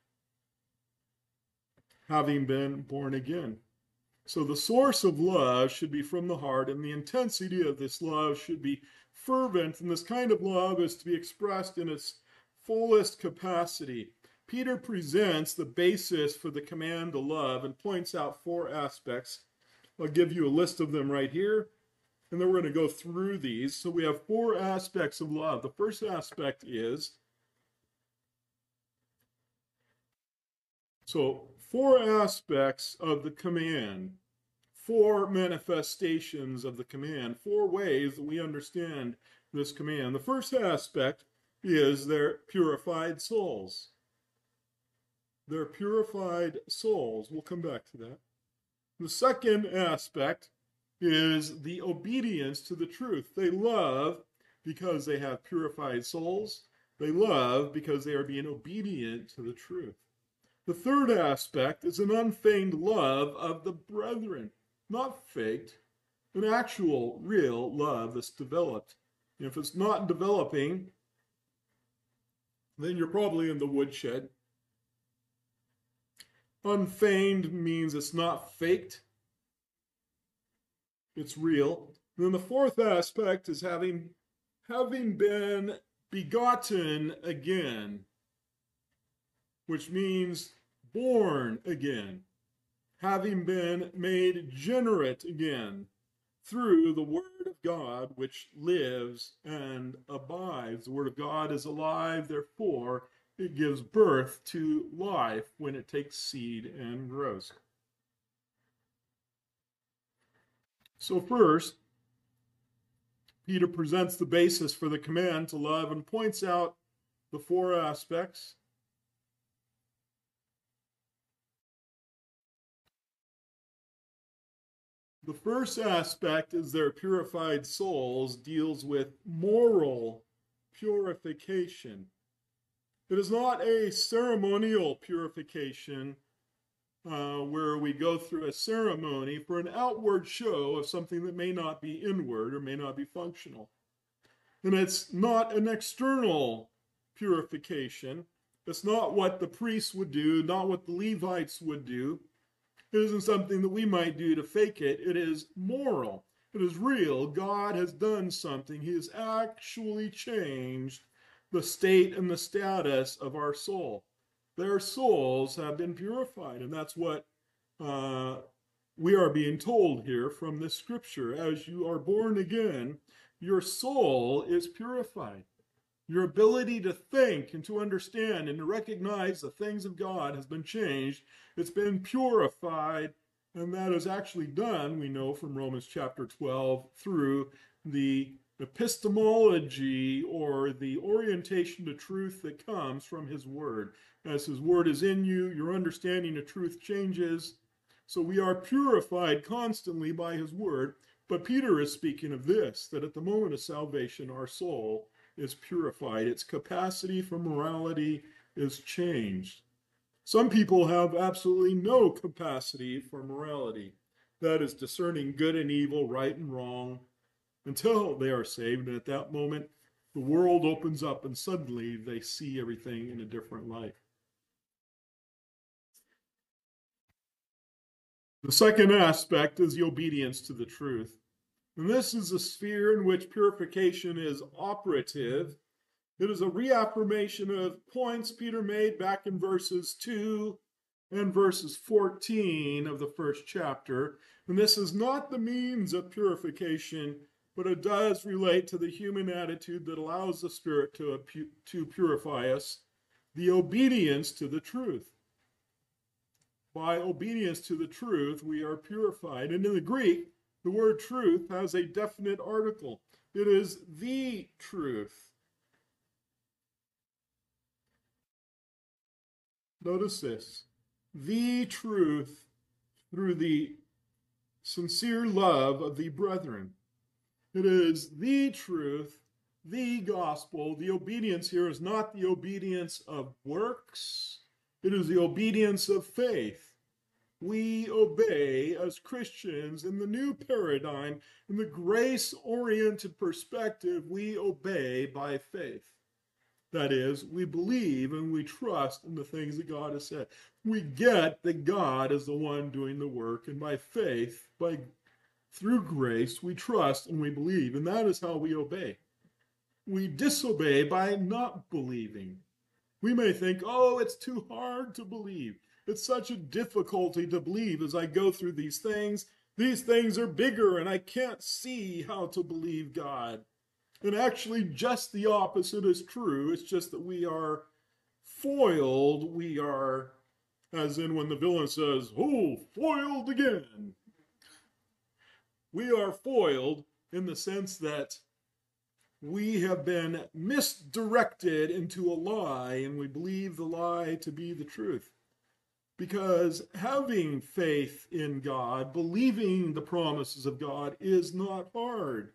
having been born again. So the source of love should be from the heart, and the intensity of this love should be fervent, and this kind of love is to be expressed in its fullest capacity. Peter presents the basis for the command to love and points out four aspects. I'll give you a list of them right here, and then we're going to go through these. So we have four aspects of love. The first aspect is, so four aspects of the command, four manifestations of the command, four ways that we understand this command. The first aspect is their purified souls. Their purified souls. We'll come back to that. The second aspect is the obedience to the truth. They love because they have purified souls. They love because they are being obedient to the truth. The third aspect is an unfeigned love of the brethren, not faked, an actual, real love that's developed. And if it's not developing, then you're probably in the woodshed. Unfeigned means it's not faked, it's real. And then the fourth aspect is having, having been begotten again, which means born again, having been made generate again through the Word of God, which lives and abides. The Word of God is alive, therefore it gives birth to life when it takes seed and grows. So first, Peter presents the basis for the command to love and points out the four aspects. The first aspect is their purified souls deals with moral purification. It is not a ceremonial purification uh, where we go through a ceremony for an outward show of something that may not be inward or may not be functional. And it's not an external purification. It's not what the priests would do, not what the Levites would do. It isn't something that we might do to fake it. It is moral. It is real. God has done something. He has actually changed the state and the status of our soul. Their souls have been purified, and that's what uh, we are being told here from this scripture. As you are born again, your soul is purified. Your ability to think and to understand and to recognize the things of God has been changed. It's been purified, and that is actually done, we know from Romans chapter twelve, through the epistemology or the orientation to truth that comes from his word. As his word is in you, your understanding of truth changes. So we are purified constantly by his word. But Peter is speaking of this, that at the moment of salvation, our soul is purified. Its capacity for morality is changed. Some people have absolutely no capacity for morality. That is discerning good and evil, right and wrong, until they are saved. And at that moment, the world opens up and suddenly they see everything in a different light. The second aspect is the obedience to the truth. And this is a sphere in which purification is operative. It is a reaffirmation of points Peter made back in verses two and verses fourteen of the first chapter. And this is not the means of purification, but it does relate to the human attitude that allows the Spirit to, to purify us, the obedience to the truth. By obedience to the truth, we are purified. And in the Greek, the word truth has a definite article. It is the truth. Notice this. The truth through the sincere love of the brethren. It is the truth, the gospel. The obedience here is not the obedience of works. It is the obedience of faith. We obey as Christians in the new paradigm, in the grace-oriented perspective, we obey by faith. That is, we believe and we trust in the things that God has said. We get that God is the one doing the work, and by faith, by through grace, we trust and we believe, and that is how we obey. We disobey by not believing. We may think, oh, it's too hard to believe. It's such a difficulty to believe as I go through these things. These things are bigger and I can't see how to believe God. And actually just the opposite is true. It's just that we are foiled. We are, as in when the villain says, oh, foiled again. We are foiled in the sense that we have been misdirected into a lie, and we believe the lie to be the truth. Because having faith in God, believing the promises of God, is not hard.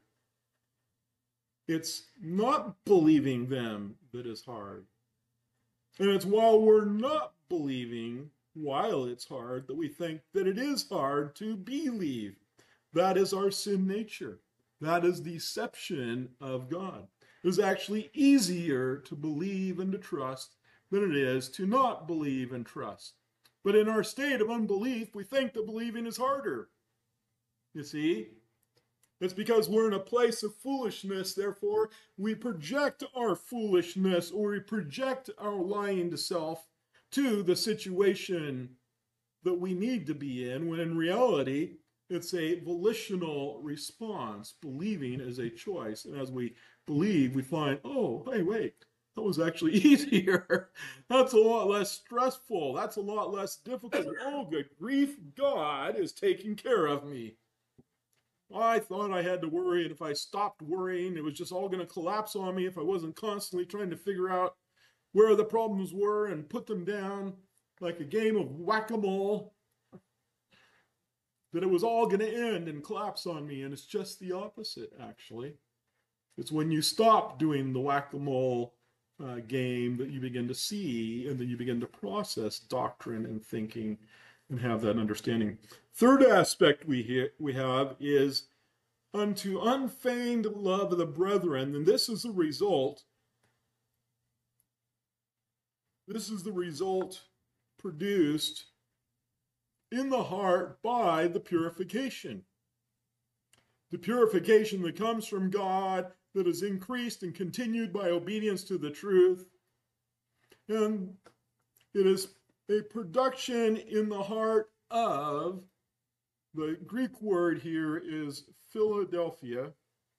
It's not believing them that is hard. And it's while we're not believing, while it's hard, that we think that it is hard to believe. That is our sin nature. That is deception of God. It is actually easier to believe and to trust than it is to not believe and trust. But in our state of unbelief, we think that believing is harder. You see? It's because we're in a place of foolishness, therefore we project our foolishness, or we project our lying to self to the situation that we need to be in, when in reality it's a volitional response. Believing is a choice. And as we believe, we find, oh, hey, wait, that was actually easier. That's a lot less stressful. That's a lot less difficult. Oh, good grief, God is taking care of me. I thought I had to worry, and if I stopped worrying, it was just all going to collapse on me if I wasn't constantly trying to figure out where the problems were and put them down like a game of whack-a-mole, that it was all going to end and collapse on me. And it's just the opposite, actually. It's when you stop doing the whack-a-mole uh, game that you begin to see, and then you begin to process doctrine and thinking and have that understanding. Third aspect we hear, we have is unto unfeigned love of the brethren, and this is the result. This is the result produced in the heart by the purification. The purification that comes from God, that is increased and continued by obedience to the truth. And it is a production in the heart of, the Greek word here is Philadelphia,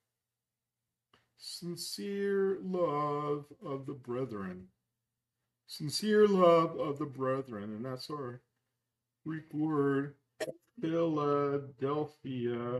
sincere love of the brethren. Sincere love of the brethren, and that's our Greek word, Philadelphia.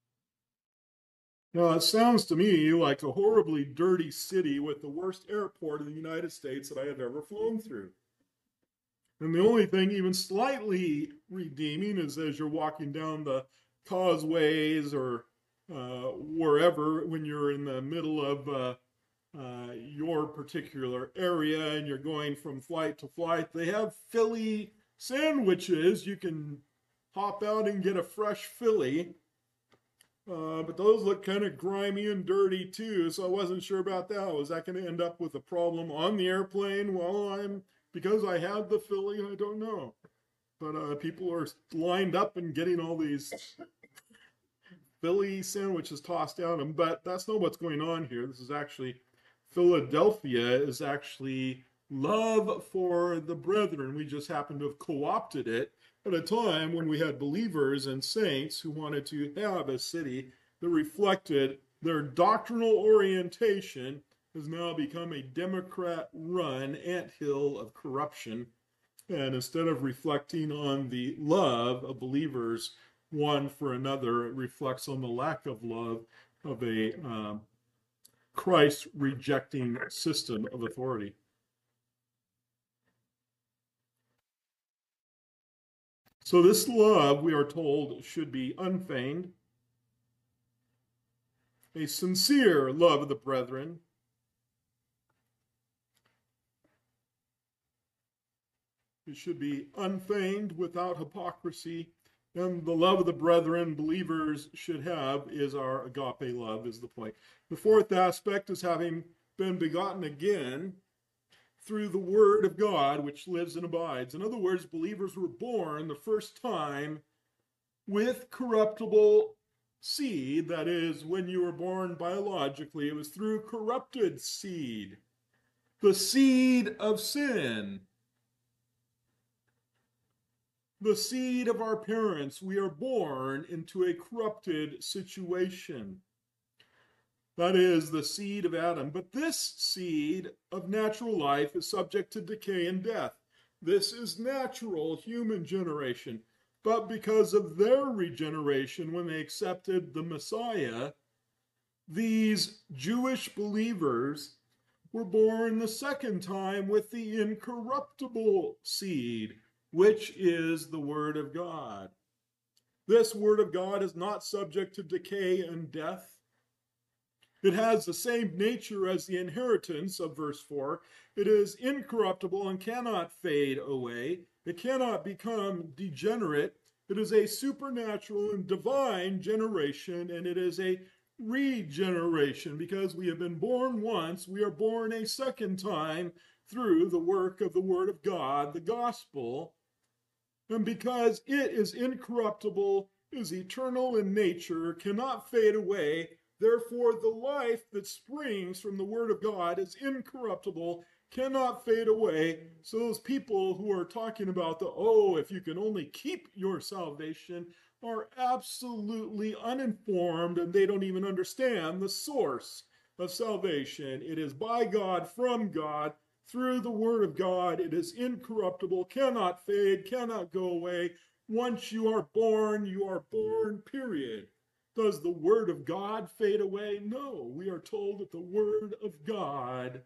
Now, it sounds to me like a horribly dirty city with the worst airport in the United States that I have ever flown through. And the only thing even slightly redeeming is as you're walking down the causeways or uh, wherever, when you're in the middle of uh, uh, your particular area and you're going from flight to flight, they have Philly sandwiches. You can hop out and get a fresh Philly. Uh, but those look kind of grimy and dirty too, so I wasn't sure about that. Was that going to end up with a problem on the airplane while I'm, because I had the Philly? I don't know. But uh, people are lined up and getting all these Philly sandwiches tossed at them. But that's not what's going on here. This is actually, Philadelphia is actually love for the brethren. We just happen to have co-opted it at a time when we had believers and saints who wanted to have a city that reflected their doctrinal orientation has now become a Democrat-run anthill of corruption. And instead of reflecting on the love of believers one for another, it reflects on the lack of love of a um, Christ-rejecting system of authority. So this love, we are told, should be unfeigned, a sincere love of the brethren. It should be unfeigned, without hypocrisy. And the love of the brethren believers should have is our agape love, is the point. The fourth aspect is having been begotten again through the word of God, which lives and abides. In other words, believers were born the first time with corruptible seed. That is, when you were born biologically, it was through corrupted seed, the seed of sin, the seed of our parents. We are born into a corrupted situation. That is the seed of Adam. But this seed of natural life is subject to decay and death. This is natural human generation. But because of their regeneration, when they accepted the Messiah, These Jewish believers were born the second time with the incorruptible seed, which is the Word of God. This Word of God is not subject to decay and death. It has the same nature as the inheritance of verse four. It is incorruptible and cannot fade away. It cannot become degenerate. It is a supernatural and divine generation, and it is a regeneration. Because we have been born once, we are born a second time through the work of the Word of God, the gospel. And because it is incorruptible, is eternal in nature, cannot fade away, therefore the life that springs from the Word of God is incorruptible, cannot fade away. So those people who are talking about the, oh, if you can only keep your salvation, are absolutely uninformed, and they don't even understand the source of salvation. It is by God, from God, through the Word of God. It is incorruptible, cannot fade, cannot go away. Once you are born, you are born, period. Does the Word of God fade away? No. We are told that the Word of God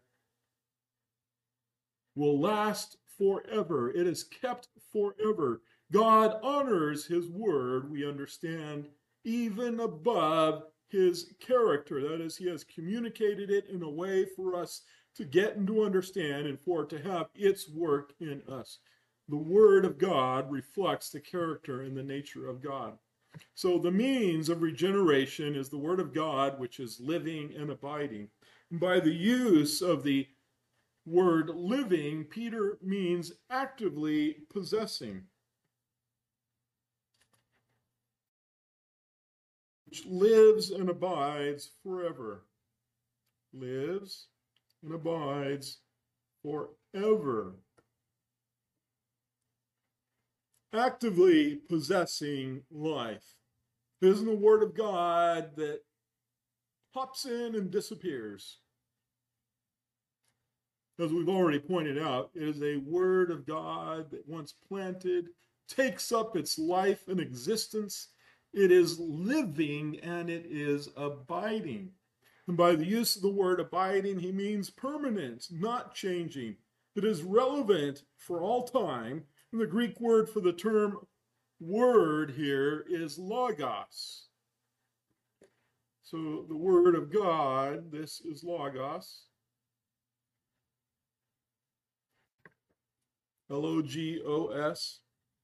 will last forever. It is kept forever. God honors His Word, we understand, even above His character. That is, He has communicated it in a way for us to get and to understand and for it to have its work in us. The Word of God reflects the character and the nature of God. So the means of regeneration is the Word of God, which is living and abiding. And by the use of the word living, Peter means actively possessing, which lives and abides forever. Lives and abides forever. Actively possessing life. It isn't the Word of God that pops in and disappears. As we've already pointed out, it is a Word of God that once planted takes up its life and existence. It is living and it is abiding. And by the use of the word abiding, he means permanent, not changing. It is relevant for all time. And the Greek word for the term word here is logos. So the Word of God, this is logos. L O G O S.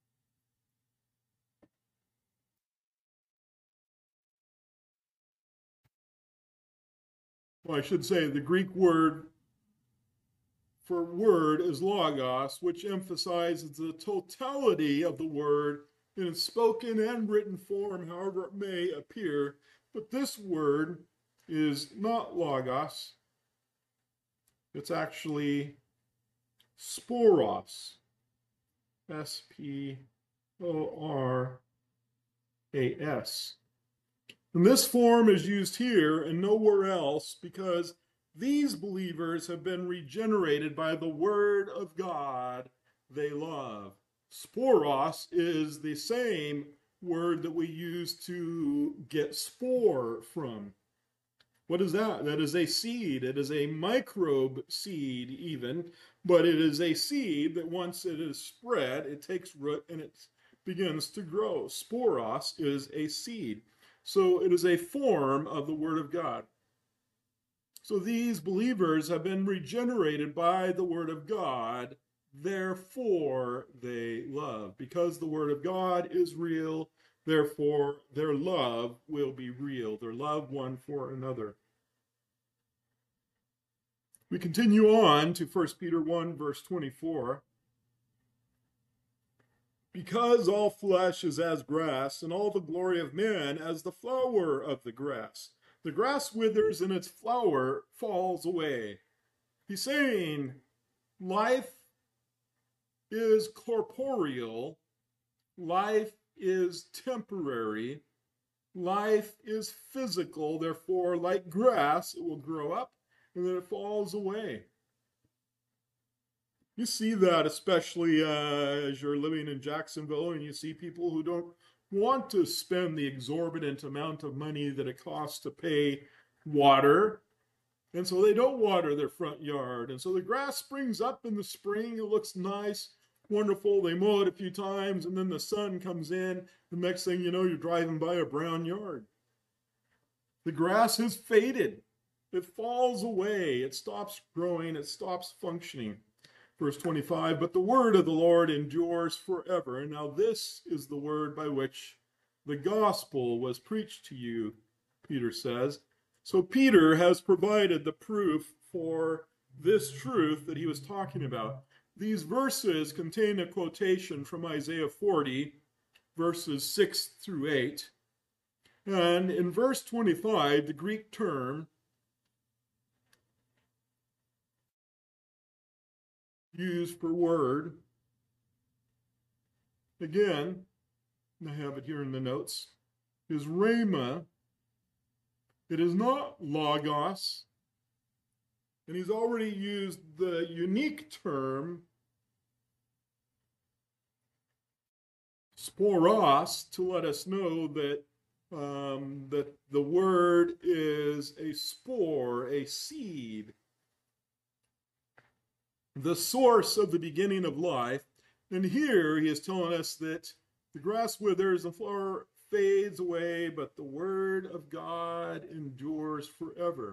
Well, I should say the Greek word for word is logos, which emphasizes the totality of the word in its spoken and written form, however it may appear. But this word is not logos. It's actually sporos. S P O R A S. And this form is used here and nowhere else because these believers have been regenerated by the Word of God they love. Sporos is the same word that we use to get spore from. What is that? That is a seed. It is a microbe seed even, but it is a seed that once it is spread, it takes root and it begins to grow. Sporos is a seed. So it is a form of the Word of God. So these believers have been regenerated by the Word of God, therefore they love. Because the Word of God is real, therefore their love will be real, their love one for another. We continue on to First Peter one, verse twenty-four. Because all flesh is as grass, and all the glory of men as the flower of the grass. The grass withers and its flower falls away. He's saying life is corporeal, life is temporary, life is physical. Therefore, like grass, it will grow up and then it falls away. You see that especially uh, as you're living in Jacksonville and you see people who don't want to spend the exorbitant amount of money that it costs to pay water. And so they don't water their front yard. And so the grass springs up in the spring. It looks nice, wonderful. They mow it a few times, and then the sun comes in. The next thing you know, you're driving by a brown yard. The grass has faded. It falls away. It stops growing. It stops functioning. Verse twenty-five, but the word of the Lord endures forever. And now this is the word by which the gospel was preached to you, Peter says. So Peter has provided the proof for this truth that he was talking about. These verses contain a quotation from Isaiah forty, verses six through eight. And in verse twenty-five, the Greek term used for word, again, I have it here in the notes, is rhema. It is not logos. And he's already used the unique term sporos to let us know that um, that the word is a spore, a seed, the source of the beginning of life. And here he is telling us that the grass withers, the flower fades away, but the word of God endures forever.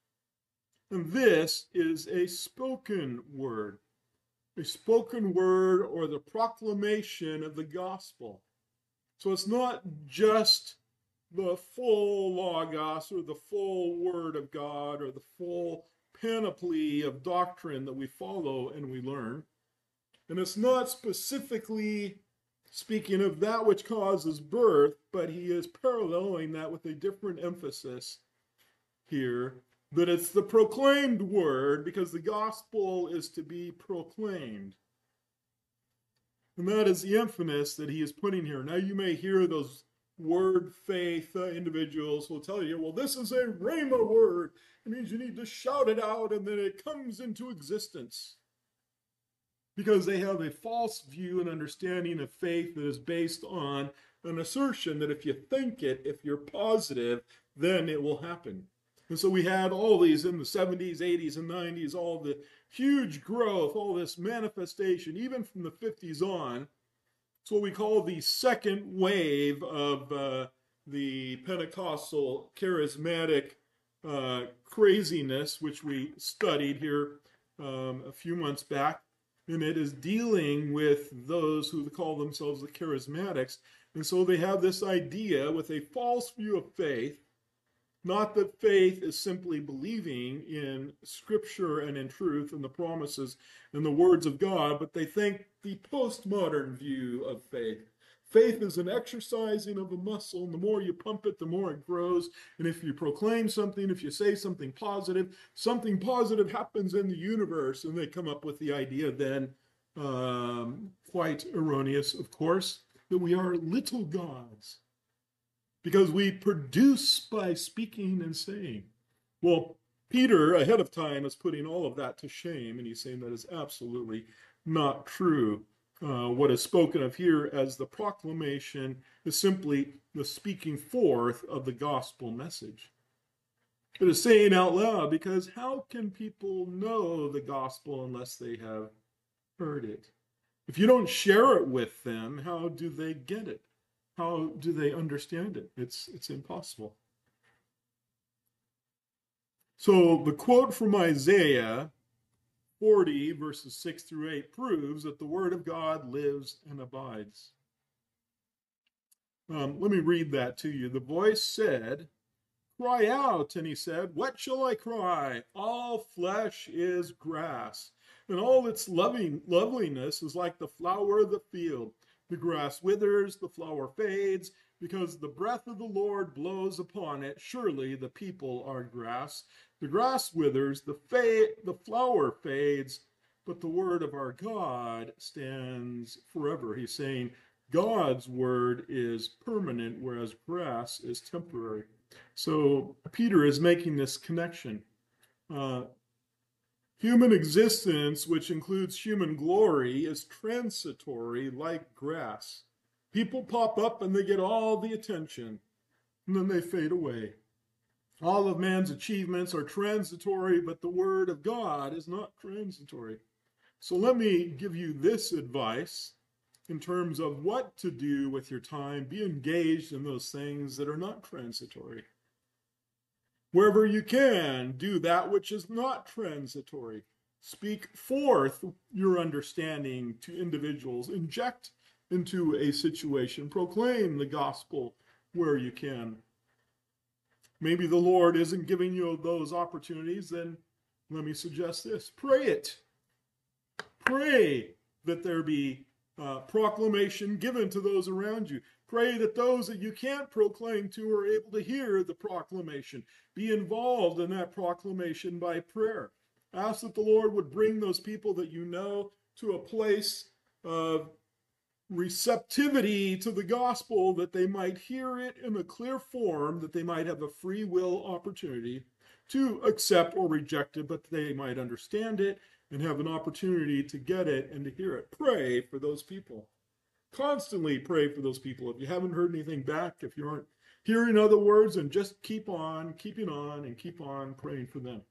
And this is a spoken word, a spoken word or the proclamation of the gospel. So it's not just the full logos or the full word of God or the full panoply of doctrine that we follow and we learn. And it's not specifically speaking of that which causes birth, but he is paralleling that with a different emphasis here, that it's the proclaimed word because the gospel is to be proclaimed. And that is the emphasis that he is putting here. Now you may hear those word faith uh, individuals will tell you, well, this is a rhema word. It means you need to shout it out and then it comes into existence. Because they have a false view and understanding of faith that is based on an assertion that if you think it, if you're positive, then it will happen. And so we had all these in the seventies, eighties, and nineties, all the huge growth, all this manifestation, even from the fifties on. It's what we call the second wave of uh, the Pentecostal charismatic uh, craziness, which we studied here um, a few months back. And it is dealing with those who call themselves the charismatics. And so they have this idea with a false view of faith, not that faith is simply believing in Scripture and in truth and the promises and the words of God, but they think the postmodern view of faith. Faith is an exercising of a muscle, and the more you pump it, the more it grows. And if you proclaim something, if you say something positive, something positive happens in the universe. And they come up with the idea then, um, quite erroneous, of course, that we are little gods because we produce by speaking and saying. Well, Peter, ahead of time, is putting all of that to shame, and he's saying that is absolutely not true. Uh, what is spoken of here as the proclamation is simply the speaking forth of the gospel message. It is saying out loud because how can people know the gospel unless they have heard it? If you don't share it with them, how do they get it? How do they understand it? It's, it's impossible. So the quote from Isaiah forty, verses six through eight, proves that the word of God lives and abides. Um, let me read that to you. The voice said, cry out. And he said, what shall I cry? All flesh is grass, and all its loving loveliness is like the flower of the field. The grass withers, the flower fades, because the breath of the Lord blows upon it. Surely the people are grass. The grass withers, the, fa- the flower fades, but the word of our God stands forever. He's saying God's word is permanent, whereas grass is temporary. So Peter is making this connection. Uh, human existence, which includes human glory, is transitory like grass. People pop up and they get all the attention, and then they fade away. All of man's achievements are transitory, but the word of God is not transitory. So let me give you this advice in terms of what to do with your time. Be engaged in those things that are not transitory. Wherever you can, do that which is not transitory. Speak forth your understanding to individuals. Inject into a situation. Proclaim the gospel where you can. Maybe the Lord isn't giving you those opportunities, then let me suggest this. Pray it. Pray that there be uh, proclamation given to those around you. Pray that those that you can't proclaim to are able to hear the proclamation. Be involved in that proclamation by prayer. Ask that the Lord would bring those people that you know to a place of receptivity to the gospel, that they might hear it in a clear form, that they might have a free will opportunity to accept or reject it, but they might understand it and have an opportunity to get it and to hear it. Pray for those people. Constantly pray for those people. If you haven't heard anything back, if you aren't hearing other words, and just keep on, keeping on, and keep on praying for them.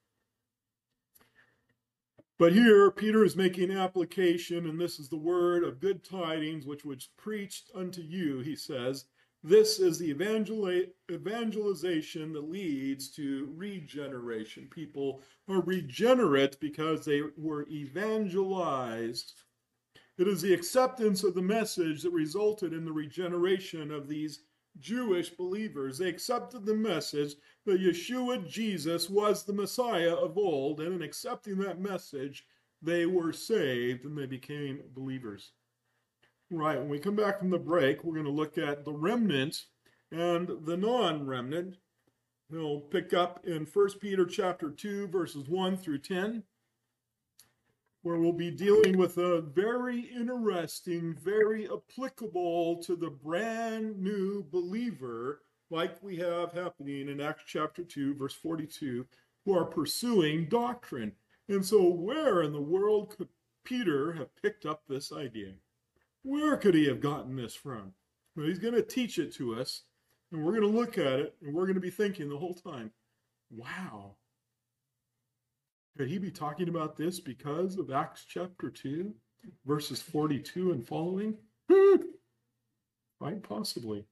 But here, Peter is making application, and this is the word of good tidings, which was preached unto you, he says. This is the evangel- evangelization that leads to regeneration. People are regenerate because they were evangelized. It is the acceptance of the message that resulted in the regeneration of these Jewish believers. They accepted the message that Yeshua, Jesus, was the Messiah of old, and in accepting that message, they were saved and they became believers. Right, when we come back from the break, we're going to look at the remnant and the non-remnant. We'll pick up in First Peter chapter two, verses one through ten, where we'll be dealing with a very interesting, very applicable to the brand new believer, like we have happening in Acts chapter two, verse forty-two, who are pursuing doctrine. And so where in the world could Peter have picked up this idea? Where could he have gotten this from? Well, he's going to teach it to us, and we're going to look at it, and we're going to be thinking the whole time, wow, could he be talking about this because of Acts chapter two, verses forty-two and following? Quite possibly.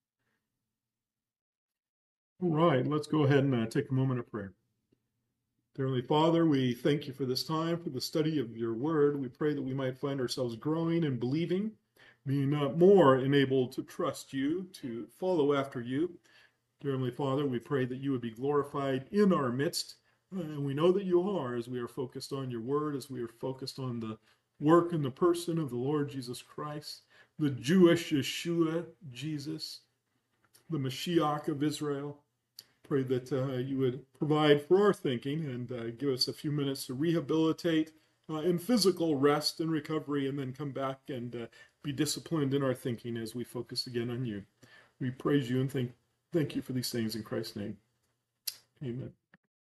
All right, let's go ahead and uh, take a moment of prayer. Dear Heavenly Father, we thank you for this time, for the study of your word. We pray that we might find ourselves growing and believing, being uh, more enabled to trust you, to follow after you. Dear Heavenly Father, we pray that you would be glorified in our midst. And we know that you are, as we are focused on your word, as we are focused on the work and the person of the Lord Jesus Christ, the Jewish Yeshua, Jesus, the Mashiach of Israel. Pray that uh, you would provide for our thinking and uh, give us a few minutes to rehabilitate uh, in physical rest and recovery, and then come back and uh, be disciplined in our thinking as we focus again on you. We praise you and thank, thank you for these things in Christ's name. Amen.